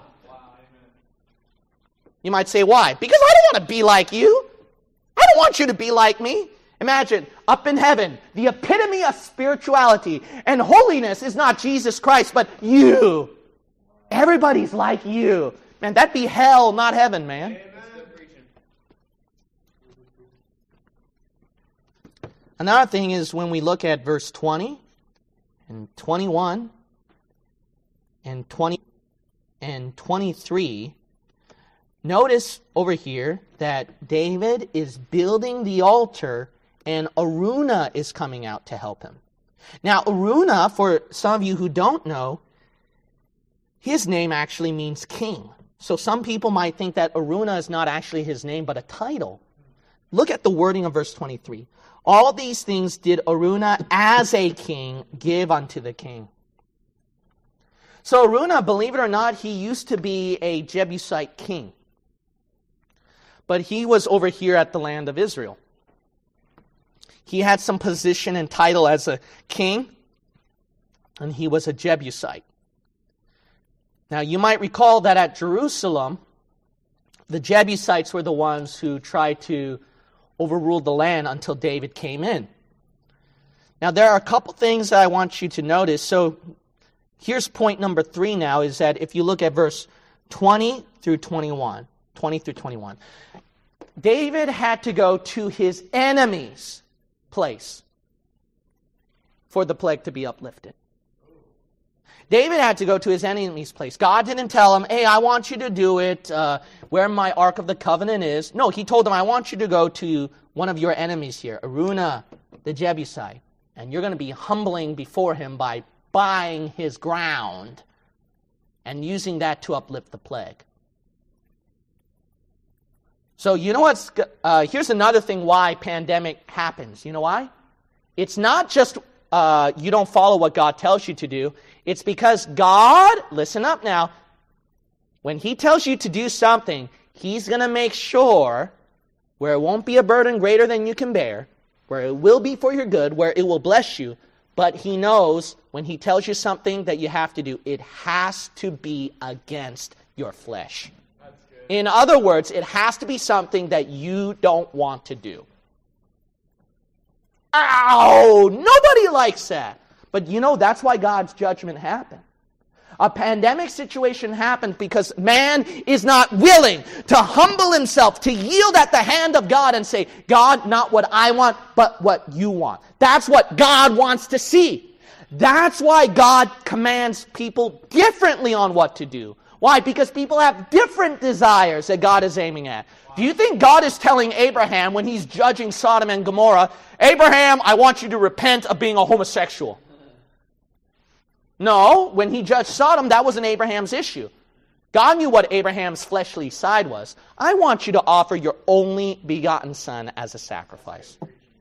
You might say, why? Because I don't want to be like you. I don't want you to be like me. Imagine, up in heaven, the epitome of spirituality and holiness is not Jesus Christ, but you. Everybody's like you. Man, that'd be hell, not heaven, man. Amen. Another thing is when we look at verse twenty and twenty-one and twenty and twenty-three, notice over here that David is building the altar and Araunah is coming out to help him. Now, Araunah, for some of you who don't know, his name actually means king. So some people might think that Araunah is not actually his name, but a title. Look at the wording of verse twenty-three. All these things did Araunah as a king give unto the king. So Araunah, believe it or not, he used to be a Jebusite king. But he was over here at the land of Israel. He had some position and title as a king, and he was a Jebusite. Now, you might recall that at Jerusalem, the Jebusites were the ones who tried to overrule the land until David came in. Now, there are a couple things that I want you to notice. So, here's point number three now, is that if you look at verse twenty through twenty-one, twenty through twenty-one, David had to go to his enemy's place for the plague to be uplifted. David had to go to his enemy's place. God didn't tell him, hey, I want you to do it uh, where my Ark of the Covenant is. No, he told him, I want you to go to one of your enemies here, Araunah the Jebusite, and you're going to be humbling before him by buying his ground and using that to uplift the plague. So you know what's, uh, here's another thing why pandemic happens. You know why? It's not just uh, you don't follow what God tells you to do. It's because God, listen up now, when He tells you to do something, He's going to make sure where it won't be a burden greater than you can bear, where it will be for your good, where it will bless you. But he knows when he tells you something that you have to do, it has to be against your flesh. That's good. In other words, it has to be something that you don't want to do. Ow! Nobody likes that. But you know, that's why God's judgment happened. A pandemic situation happened because man is not willing to humble himself, to yield at the hand of God and say, God, not what I want, but what you want. That's what God wants to see. That's why God commands people differently on what to do. Why? Because people have different desires that God is aiming at. Do you think God is telling Abraham when he's judging Sodom and Gomorrah, Abraham, I want you to repent of being a homosexual? No, when he judged Sodom, that wasn't Abraham's issue. God knew what Abraham's fleshly side was. I want you to offer your only begotten son as a sacrifice.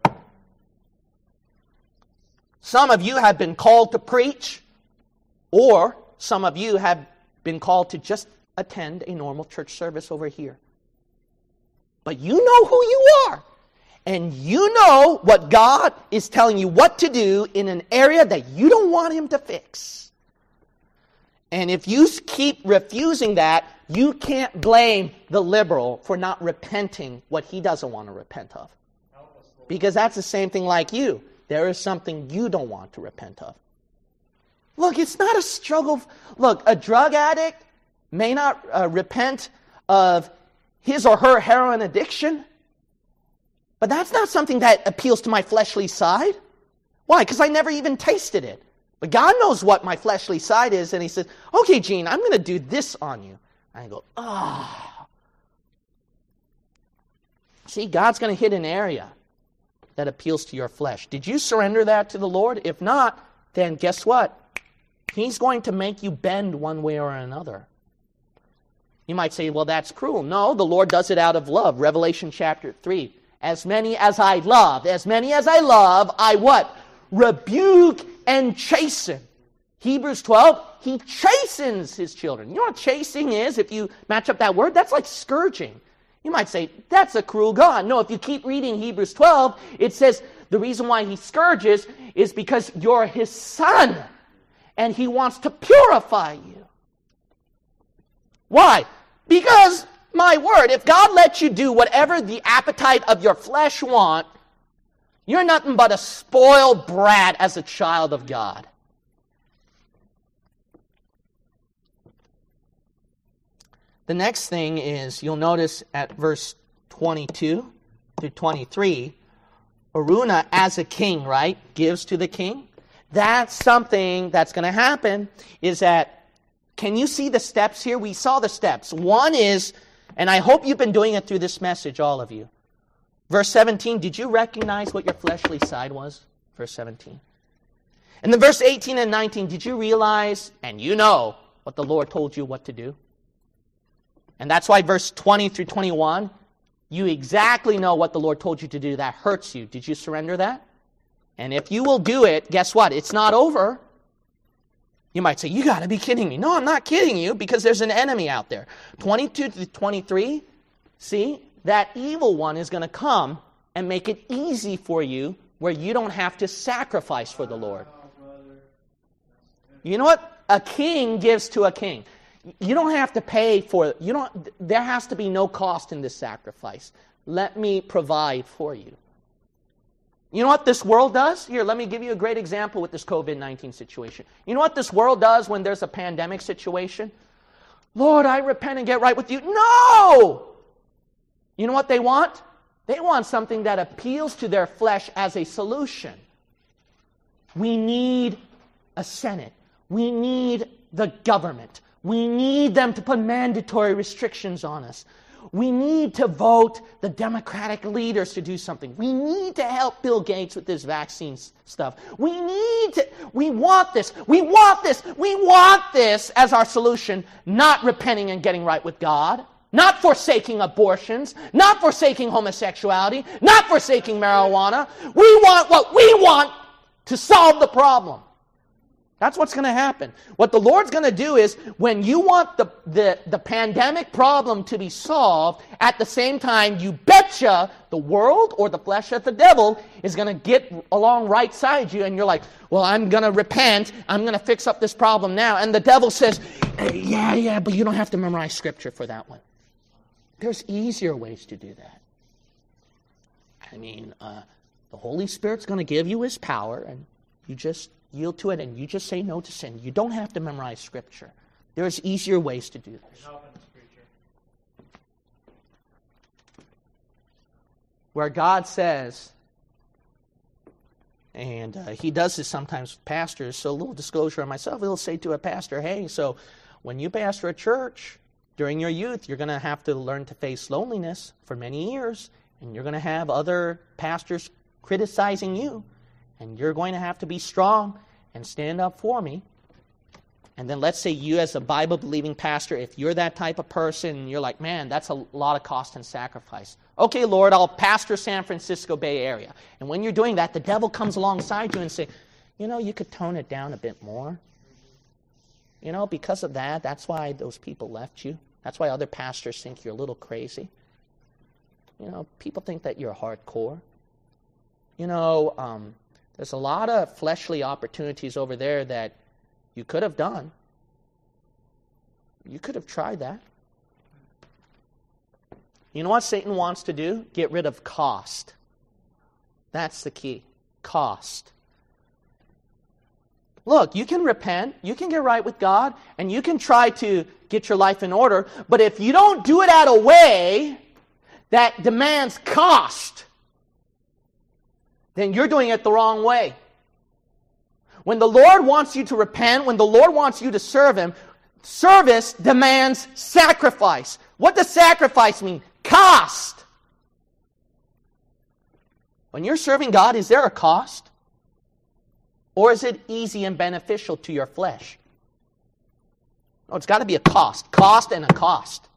Some of you have been called to preach, or some of you have been called to just attend a normal church service over here. But you know who you are. And you know what God is telling you what to do in an area that you don't want Him to fix. And if you keep refusing that, you can't blame the liberal for not repenting what he doesn't want to repent of. Because that's the same thing like you. There is something you don't want to repent of. Look, it's not a struggle. Look, a drug addict may not uh, repent of his or her heroin addiction. But that's not something that appeals to my fleshly side. Why? Because I never even tasted it. But God knows what my fleshly side is, and He says, okay, Gene, I'm going to do this on you. And I go, ah. Oh. See, God's going to hit an area that appeals to your flesh. Did you surrender that to the Lord? If not, then guess what? He's going to make you bend one way or another. You might say, well, that's cruel. No, the Lord does it out of love. Revelation chapter three. As many as I love, as many as I love, I what? Rebuke and chasten. Hebrews twelve, He chastens His children. You know what chasing is? If you match up that word, that's like scourging. You might say, that's a cruel God. No, if you keep reading Hebrews twelve, it says the reason why He scourges is because you're His son. And He wants to purify you. Why? Because, my word, if God lets you do whatever the appetite of your flesh want, you're nothing but a spoiled brat as a child of God. The next thing is, you'll notice at verse twenty-two through twenty-three, Araunah as a king, right, gives to the king. That's something that's going to happen, is that, can you see the steps here? We saw the steps. One is, and I hope you've been doing it through this message, all of you. Verse seventeen, did you recognize what your fleshly side was? Verse seventeen. And then verse eighteen and nineteen, did you realize, and you know, what the Lord told you what to do? And that's why verse twenty through twenty-one, you exactly know what the Lord told you to do that hurts you. Did you surrender that? And if you will do it, guess what? It's not over. You might say, you got to be kidding me. No, I'm not kidding you, because there's an enemy out there. twenty-two to twenty-three, see, that evil one is going to come and make it easy for you where you don't have to sacrifice for the Lord. You know what? A king gives to a king. You don't have to pay for it. You don't, there has to be no cost in this sacrifice. Let me provide for you. You know what this world does? Here, let me give you a great example with this covid nineteen situation. You know what this world does when there's a pandemic situation? Lord, I repent and get right with you. No! You know what they want? They want something that appeals to their flesh as a solution. We need a Senate. We need the government. We need them to put mandatory restrictions on us. We need to vote the Democratic leaders to do something. We need to help Bill Gates with this vaccine stuff. We need to, we want this, we want this, we want this as our solution, not repenting and getting right with God, not forsaking abortions, not forsaking homosexuality, not forsaking marijuana. We want what we want to solve the problem. That's what's going to happen. What the Lord's going to do is, when you want the, the, the pandemic problem to be solved, at the same time, you betcha the world or the flesh of the devil is going to get along right side you, and you're like, well, I'm going to repent. I'm going to fix up this problem now. And the devil says, yeah, yeah, but you don't have to memorize Scripture for that one. There's easier ways to do that. I mean, uh, the Holy Spirit's going to give you His power, and you just yield to it, and you just say no to sin. You don't have to memorize Scripture. There's easier ways to do this. Where God says, and uh, He does this sometimes with pastors, so a little disclosure on myself, He'll say to a pastor, hey, so when you pastor a church, during your youth, you're going to have to learn to face loneliness for many years, and you're going to have other pastors criticizing you, and you're going to have to be strong and stand up for me. And then let's say you, as a Bible-believing pastor, if you're that type of person, and you're like, man, that's a lot of cost and sacrifice. Okay, Lord, I'll pastor San Francisco Bay Area. And when you're doing that, the devil comes alongside you and say, you know, you could tone it down a bit more. You know, because of that, that's why those people left you. That's why other pastors think you're a little crazy. You know, people think that you're hardcore. You know, um, there's a lot of fleshly opportunities over there that you could have done. You could have tried that. You know what Satan wants to do? Get rid of cost. That's the key. Cost. Look, you can repent, you can get right with God, and you can try to get your life in order, but if you don't do it at a way that demands cost, then you're doing it the wrong way. When the Lord wants you to repent, when the Lord wants you to serve Him, service demands sacrifice. What does sacrifice mean? Cost. When you're serving God, is there a cost? Or is it easy and beneficial to your flesh? No, it's got to be a cost. Cost and a cost.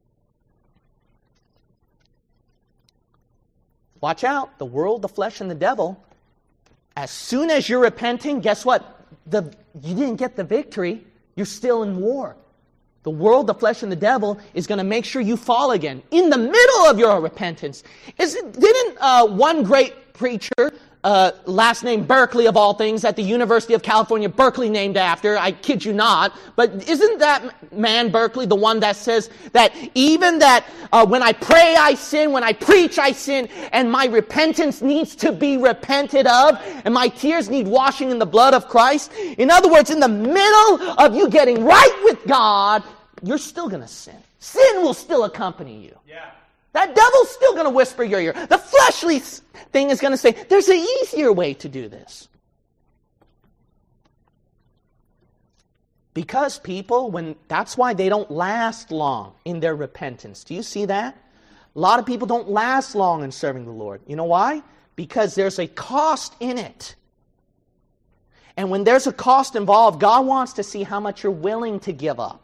Watch out. The world, the flesh, and the devil, as soon as you're repenting, guess what? The, you didn't get the victory. You're still in war. The world, the flesh, and the devil is going to make sure you fall again in the middle of your repentance. Is it, didn't uh, one great preacher, uh, last name Berkeley of all things, at the University of California, Berkeley named after, I kid you not, but isn't that man Berkeley the one that says that even that uh, when I pray I sin, when I preach I sin, and my repentance needs to be repented of, and my tears need washing in the blood of Christ? In other words, in the middle of you getting right with God, you're still going to sin. Sin will still accompany you. Yeah. That devil's still going to whisper your ear. The fleshly thing is going to say, there's an easier way to do this. Because people, when that's why they don't last long in their repentance. Do you see that? A lot of people don't last long in serving the Lord. You know why? Because there's a cost in it. And when there's a cost involved, God wants to see how much you're willing to give up.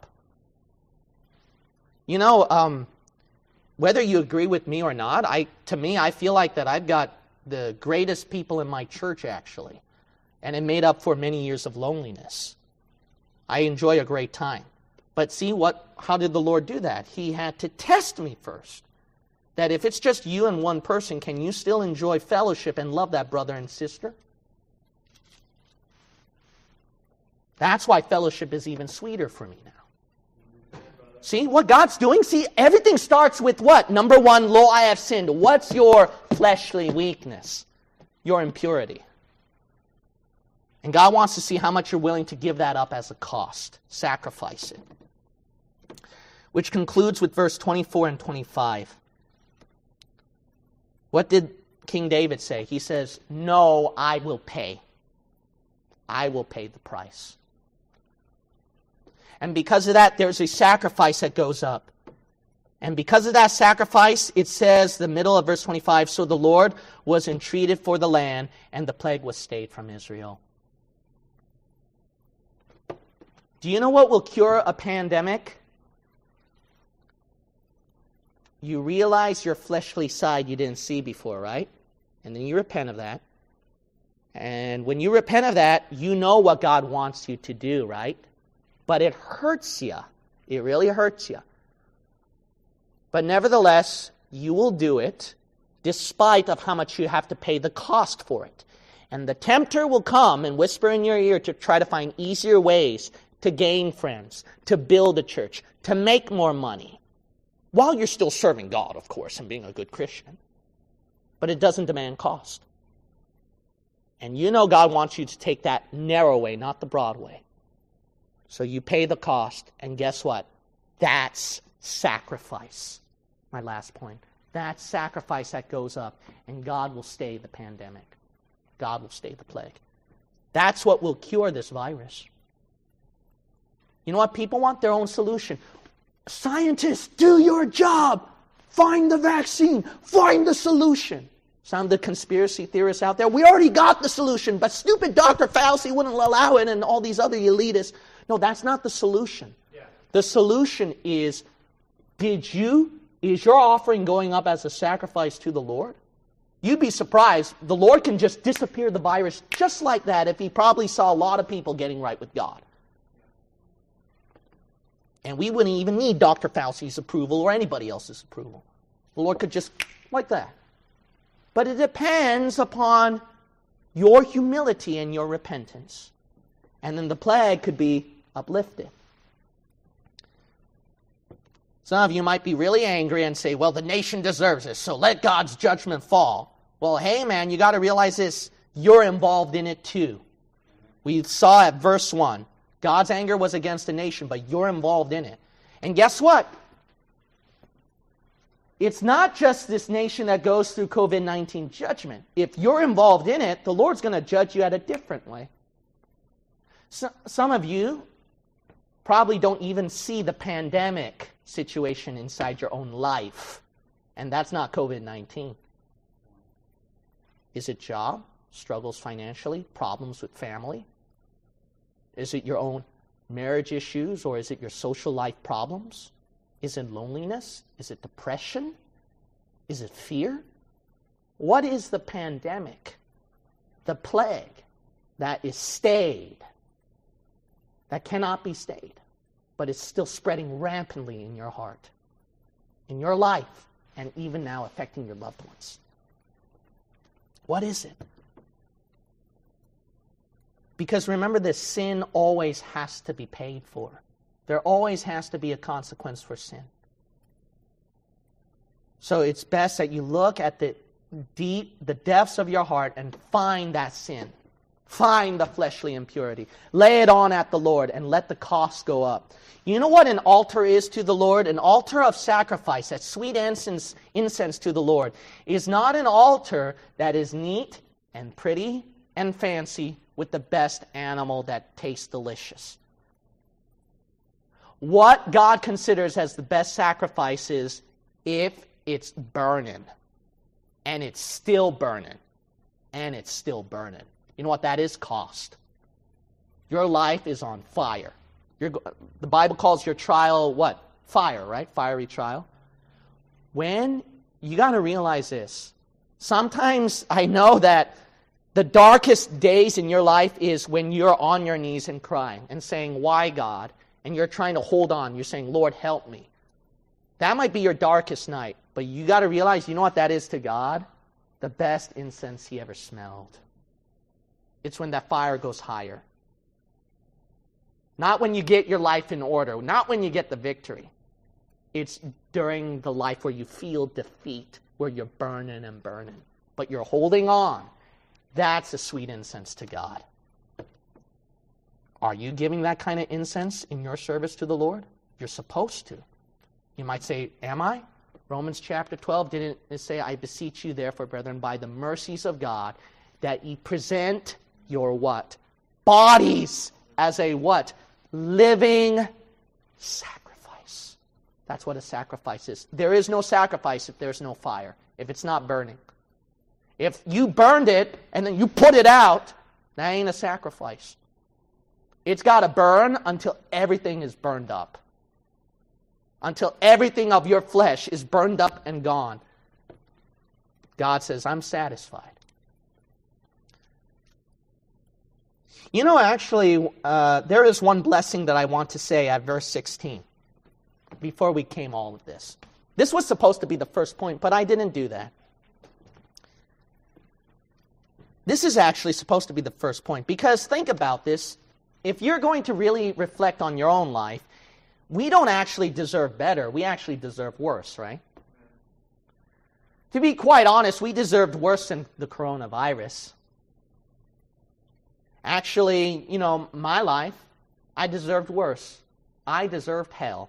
You know, um, whether you agree with me or not, I to me, I feel like that I've got the greatest people in my church, actually. And it made up for many years of loneliness. I enjoy a great time. But see, what? How did the Lord do that? He had to test me first. That if it's just you and one person, can you still enjoy fellowship and love that brother and sister? That's why fellowship is even sweeter for me now. See what God's doing? See, everything starts with what? Number one, lo, I have sinned. What's your fleshly weakness? Your impurity. And God wants to see how much you're willing to give that up as a cost. Sacrifice it. Which concludes with verse twenty-four and twenty-five. What did King David say? He says, no, I will pay. I will pay the price. And because of that, there's a sacrifice that goes up. And because of that sacrifice, it says, the middle of verse twenty-five, so the Lord was entreated for the land, and the plague was stayed from Israel. Do you know what will cure a pandemic? You realize your fleshly side you didn't see before, right? And then you repent of that. And when you repent of that, you know what God wants you to do, right? But it hurts you. It really hurts you. But nevertheless, you will do it despite of how much you have to pay the cost for it. And the tempter will come and whisper in your ear to try to find easier ways to gain friends, to build a church, to make more money. While you're still serving God, of course, and being a good Christian. But it doesn't demand cost. And you know God wants you to take that narrow way, not the broad way. So you pay the cost, and guess what? That's sacrifice. My last point. That's sacrifice that goes up, and God will stay the pandemic. God will stay the plague. That's what will cure this virus. You know what? People want their own solution. Scientists, do your job. Find the vaccine. Find the solution. Some of the conspiracy theorists out there, we already got the solution, but stupid Doctor Fauci wouldn't allow it, and all these other elitists. No, that's not the solution. Yeah. The solution is, did you, is your offering going up as a sacrifice to the Lord? You'd be surprised. The Lord can just disappear the virus just like that if he probably saw a lot of people getting right with God. And we wouldn't even need Doctor Fauci's approval or anybody else's approval. The Lord could just, like that. But it depends upon your humility and your repentance. And then the plague could be uplifted. Some of you might be really angry and say, well, the nation deserves this, so let God's judgment fall. Well, hey, man, you got to realize this. You're involved in it too. We saw at verse one. God's anger was against the nation, but you're involved in it. And guess what? It's not just this nation that goes through covid nineteen judgment. If you're involved in it, the Lord's going to judge you at a different way. So, some of you probably don't even see the pandemic situation inside your own life. And that's not covid nineteen. Is it job, struggles financially, problems with family? Is it your own marriage issues, or is it your social life problems? Is it loneliness? Is it depression? Is it fear? What is the pandemic, the plague that is stayed, that cannot be stayed, but is still spreading rampantly in your heart, in your life, and even now affecting your loved ones? What is it? Because remember this, sin always has to be paid for. There always has to be a consequence for sin. So it's best that you look at the deep, the depths of your heart and find that sin. Find the fleshly impurity. Lay it on at the Lord and let the cost go up. You know what an altar is to the Lord? An altar of sacrifice, that sweet incense, incense to the Lord, is not an altar that is neat and pretty and fancy with the best animal that tastes delicious. What God considers as the best sacrifice is if it's burning, and it's still burning, and it's still burning. You know what that is? Cost. Your life is on fire. You're, the Bible calls your trial what? Fire, right? Fiery trial. When, you got to realize this. Sometimes I know that the darkest days in your life is when you're on your knees and crying and saying, why, God? And you're trying to hold on. You're saying, Lord, help me. That might be your darkest night. But you got to realize, you know what that is to God? The best incense he ever smelled. It's when that fire goes higher. Not when you get your life in order. Not when you get the victory. It's during the life where you feel defeat, where you're burning and burning. But you're holding on. That's a sweet incense to God. Are you giving that kind of incense in your service to the Lord? You're supposed to. You might say, am I? Romans chapter twelve, didn't it say, I beseech you therefore, brethren, by the mercies of God, that ye present your what? Bodies as a what? Living sacrifice. That's what a sacrifice is. There is no sacrifice if there's no fire, if it's not burning. If you burned it and then you put it out, that ain't a sacrifice. It's got to burn until everything is burned up. Until everything of your flesh is burned up and gone. God says, I'm satisfied. You know, actually, uh, there is one blessing that I want to say at verse sixteen, before we came all of this. This was supposed to be the first point, but I didn't do that. This is actually supposed to be the first point, because think about this. If you're going to really reflect on your own life, we don't actually deserve better. We actually deserve worse, right? To be quite honest, we deserved worse than the coronavirus. Actually, you know, my life, I deserved worse. I deserved hell.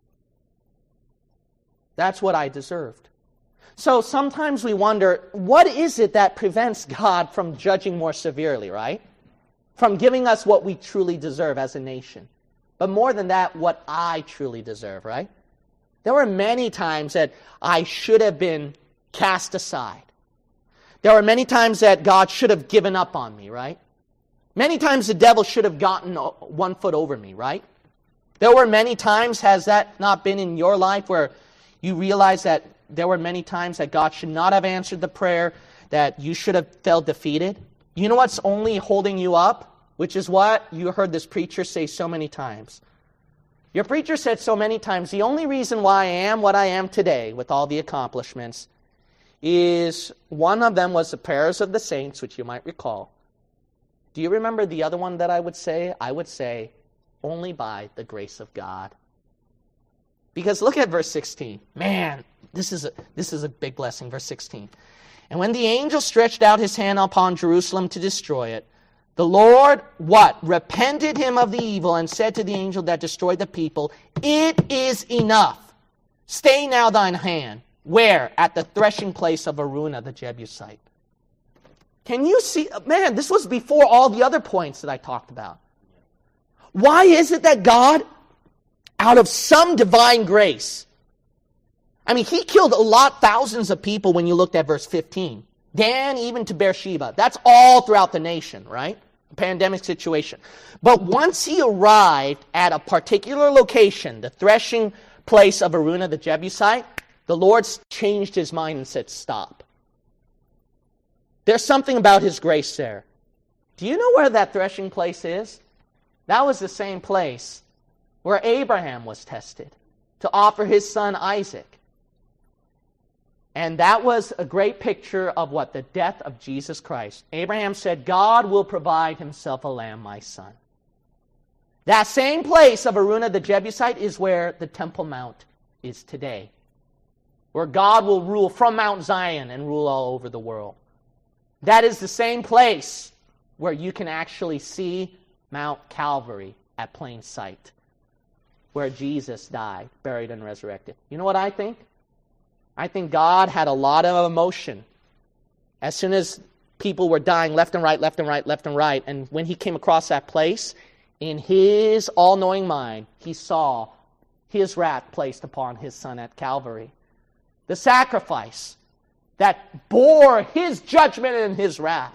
That's what I deserved. So sometimes we wonder, what is it that prevents God from judging more severely, right? From giving us what we truly deserve as a nation. But more than that, what I truly deserve, right? There were many times that I should have been cast aside. There were many times that God should have given up on me, right? Many times the devil should have gotten one foot over me, right? There were many times, has that not been in your life, where you realize that there were many times that God should not have answered the prayer, that you should have felt defeated? You know what's only holding you up? Which is what you heard this preacher say so many times. Your preacher said so many times, the only reason why I am what I am today, with all the accomplishments, is one of them was the prayers of the saints, which you might recall. Do you remember the other one that I would say? I would say, only by the grace of God. Because look at verse sixteen. Man, this is a, this is a big blessing. Verse sixteen. And when the angel stretched out his hand upon Jerusalem to destroy it, the Lord, what? Repented him of the evil and said to the angel that destroyed the people, it is enough. Stay now thine hand. Where? At the threshing place of Araunah the Jebusite. Can you see? Man, this was before all the other points that I talked about. Why is it that God, out of some divine grace, I mean, he killed a lot, thousands of people when you looked at verse fifteen. Dan, even to Beersheba. That's all throughout the nation, right? A pandemic situation. But once he arrived at a particular location, the threshing place of Araunah the Jebusite, the Lord changed his mind and said, stop. There's something about his grace there. Do you know where that threshing place is? That was the same place where Abraham was tested to offer his son Isaac. And that was a great picture of what? The death of Jesus Christ. Abraham said, God will provide himself a lamb, my son. That same place of Araunah the Jebusite is where the Temple Mount is today, where God will rule from Mount Zion and rule all over the world. That is the same place where you can actually see Mount Calvary at plain sight, where Jesus died, buried, and resurrected. You know what I think? I think God had a lot of emotion as soon as people were dying left and right, left and right, left and right. And when he came across that place, in his all-knowing mind, he saw his wrath placed upon his son at Calvary. The sacrifice that bore his judgment and his wrath.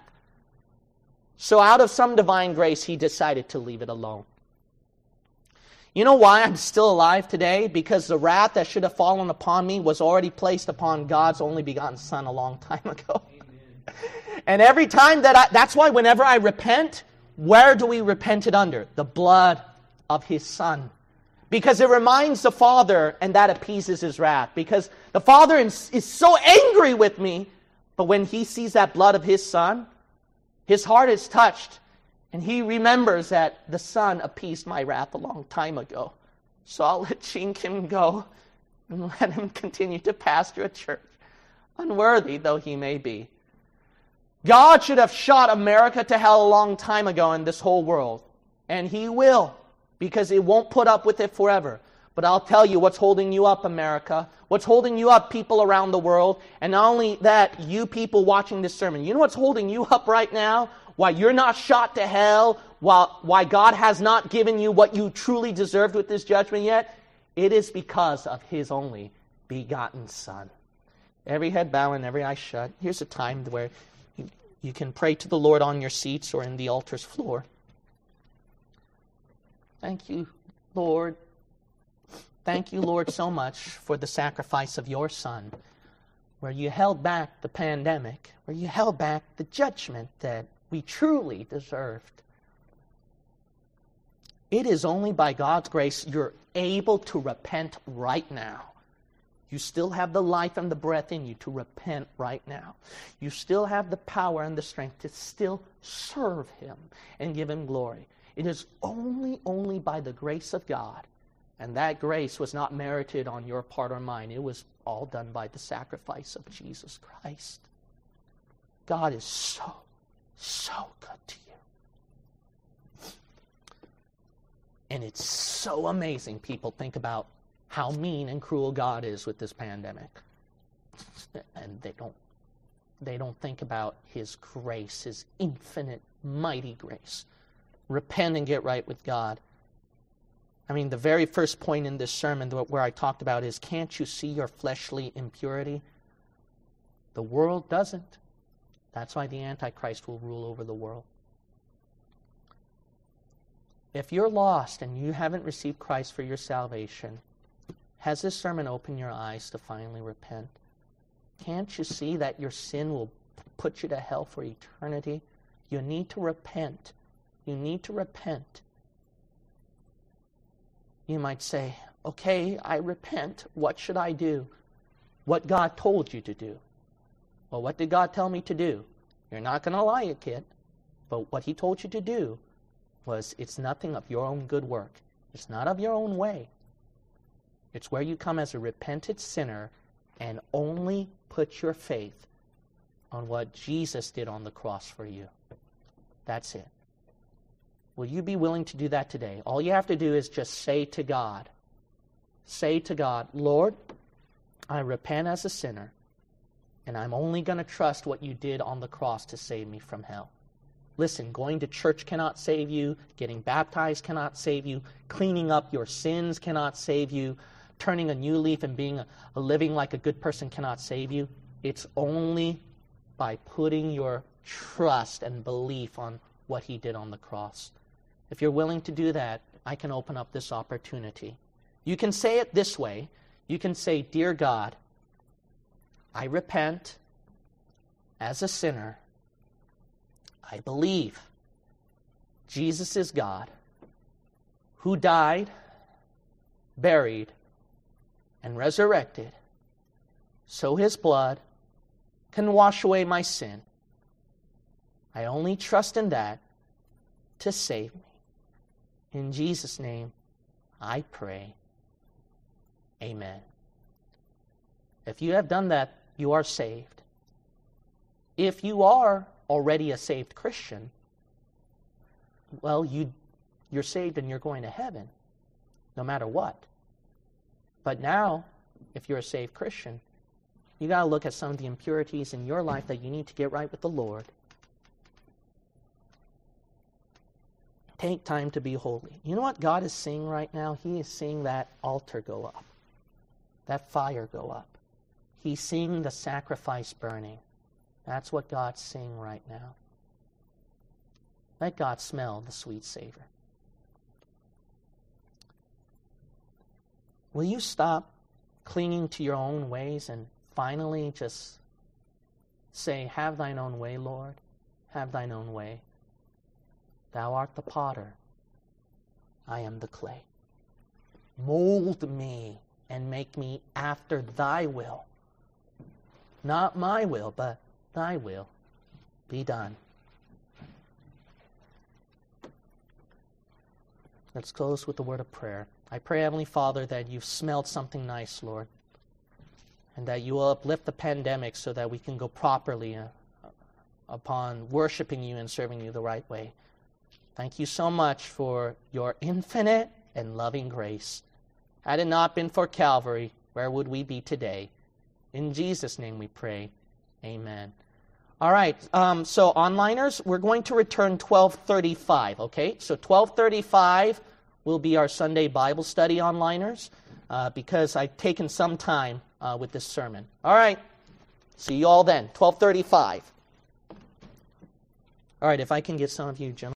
So out of some divine grace, he decided to leave it alone. You know why I'm still alive today? Because the wrath that should have fallen upon me was already placed upon God's only begotten Son a long time ago. And every time that I, that's why whenever I repent, where do we repent it under? The blood of his Son. Because it reminds the Father, and that appeases his wrath. Because the Father is, is so angry with me, but when he sees that blood of his Son, his heart is touched. And he remembers that the Son appeased my wrath a long time ago. So I'll let Gene Kim go and let him continue to pastor a church, unworthy though he may be. God should have shot America to hell a long time ago in this whole world. And he will, because it won't put up with it forever. But I'll tell you what's holding you up, America. What's holding you up, people around the world. And not only that, you people watching this sermon. You know what's holding you up right now? Why you're not shot to hell, while, why God has not given you what you truly deserved with this judgment yet? It is because of his only begotten Son. Every head bowed and every eye shut. Here's a time where you, you can pray to the Lord on your seats or in the altar's floor. Thank you, Lord. Thank you, Lord, so much for the sacrifice of your Son, where you held back the pandemic, where you held back the judgment that we truly deserved. It is only by God's grace you're able to repent right now. You still have the life and the breath in you to repent right now. You still have the power and the strength to still serve Him and give Him glory. It is only, only by the grace of God. And that grace was not merited on your part or mine. It was all done by the sacrifice of Jesus Christ. God is so, so good to you. And it's so amazing people think about how mean and cruel God is with this pandemic. And they don't, they don't think about His grace, His infinite, mighty grace. Repent and get right with God. I mean, the very first point in this sermon where I talked about is, can't you see your fleshly impurity? The world doesn't. That's why the Antichrist will rule over the world. If you're lost and you haven't received Christ for your salvation, has this sermon opened your eyes to finally repent? Can't you see that your sin will put you to hell for eternity? You need to repent. You need to repent. You might say, okay, I repent. What should I do? What God told you to do. Well, what did God tell me to do? You're not going to lie, kid. But what He told you to do was, it's nothing of your own good work. It's not of your own way. It's where you come as a repentant sinner and only put your faith on what Jesus did on the cross for you. That's it. Will you be willing to do that today? All you have to do is just say to God, say to God, Lord, I repent as a sinner, and I'm only going to trust what you did on the cross to save me from hell. Listen, going to church cannot save you. Getting baptized cannot save you. Cleaning up your sins cannot save you. Turning a new leaf and being a, a living like a good person cannot save you. It's only by putting your trust and belief on what He did on the cross. If you're willing to do that, I can open up this opportunity. You can say it this way. You can say, Dear God, I repent as a sinner. I believe Jesus is God, who died, buried, and resurrected, so His blood can wash away my sin. I only trust in that to save me. In Jesus' name, I pray. Amen. If you have done that, you are saved. If you are already a saved Christian, well, you, you're saved and you're going to heaven, no matter what. But now, if you're a saved Christian, you got to look at some of the impurities in your life that you need to get right with the Lord. Take time to be holy. You know what God is seeing right now? He is seeing that altar go up, that fire go up. He's seeing the sacrifice burning. That's what God's seeing right now. Let God smell the sweet savor. Will you stop clinging to your own ways and finally just say, have thine own way, Lord. Have thine own way. Thou art the potter. I am the clay. Mold me and make me after thy will. Not my will, but thy will be done. Let's close with a word of prayer. I pray, Heavenly Father, that you've smelled something nice, Lord, and that you will uplift the pandemic so that we can go properly uh, upon worshiping you and serving you the right way. Thank you so much for your infinite and loving grace. Had it not been for Calvary, where would we be today? In Jesus' name we pray. Amen. All right, um, so onliners, we're going to return twelve thirty-five, okay? So twelve thirty-five will be our Sunday Bible study onliners uh, because I've taken some time uh, with this sermon. All right, see you all then, twelve thirty-five. All right, if I can get some of you, gentlemen.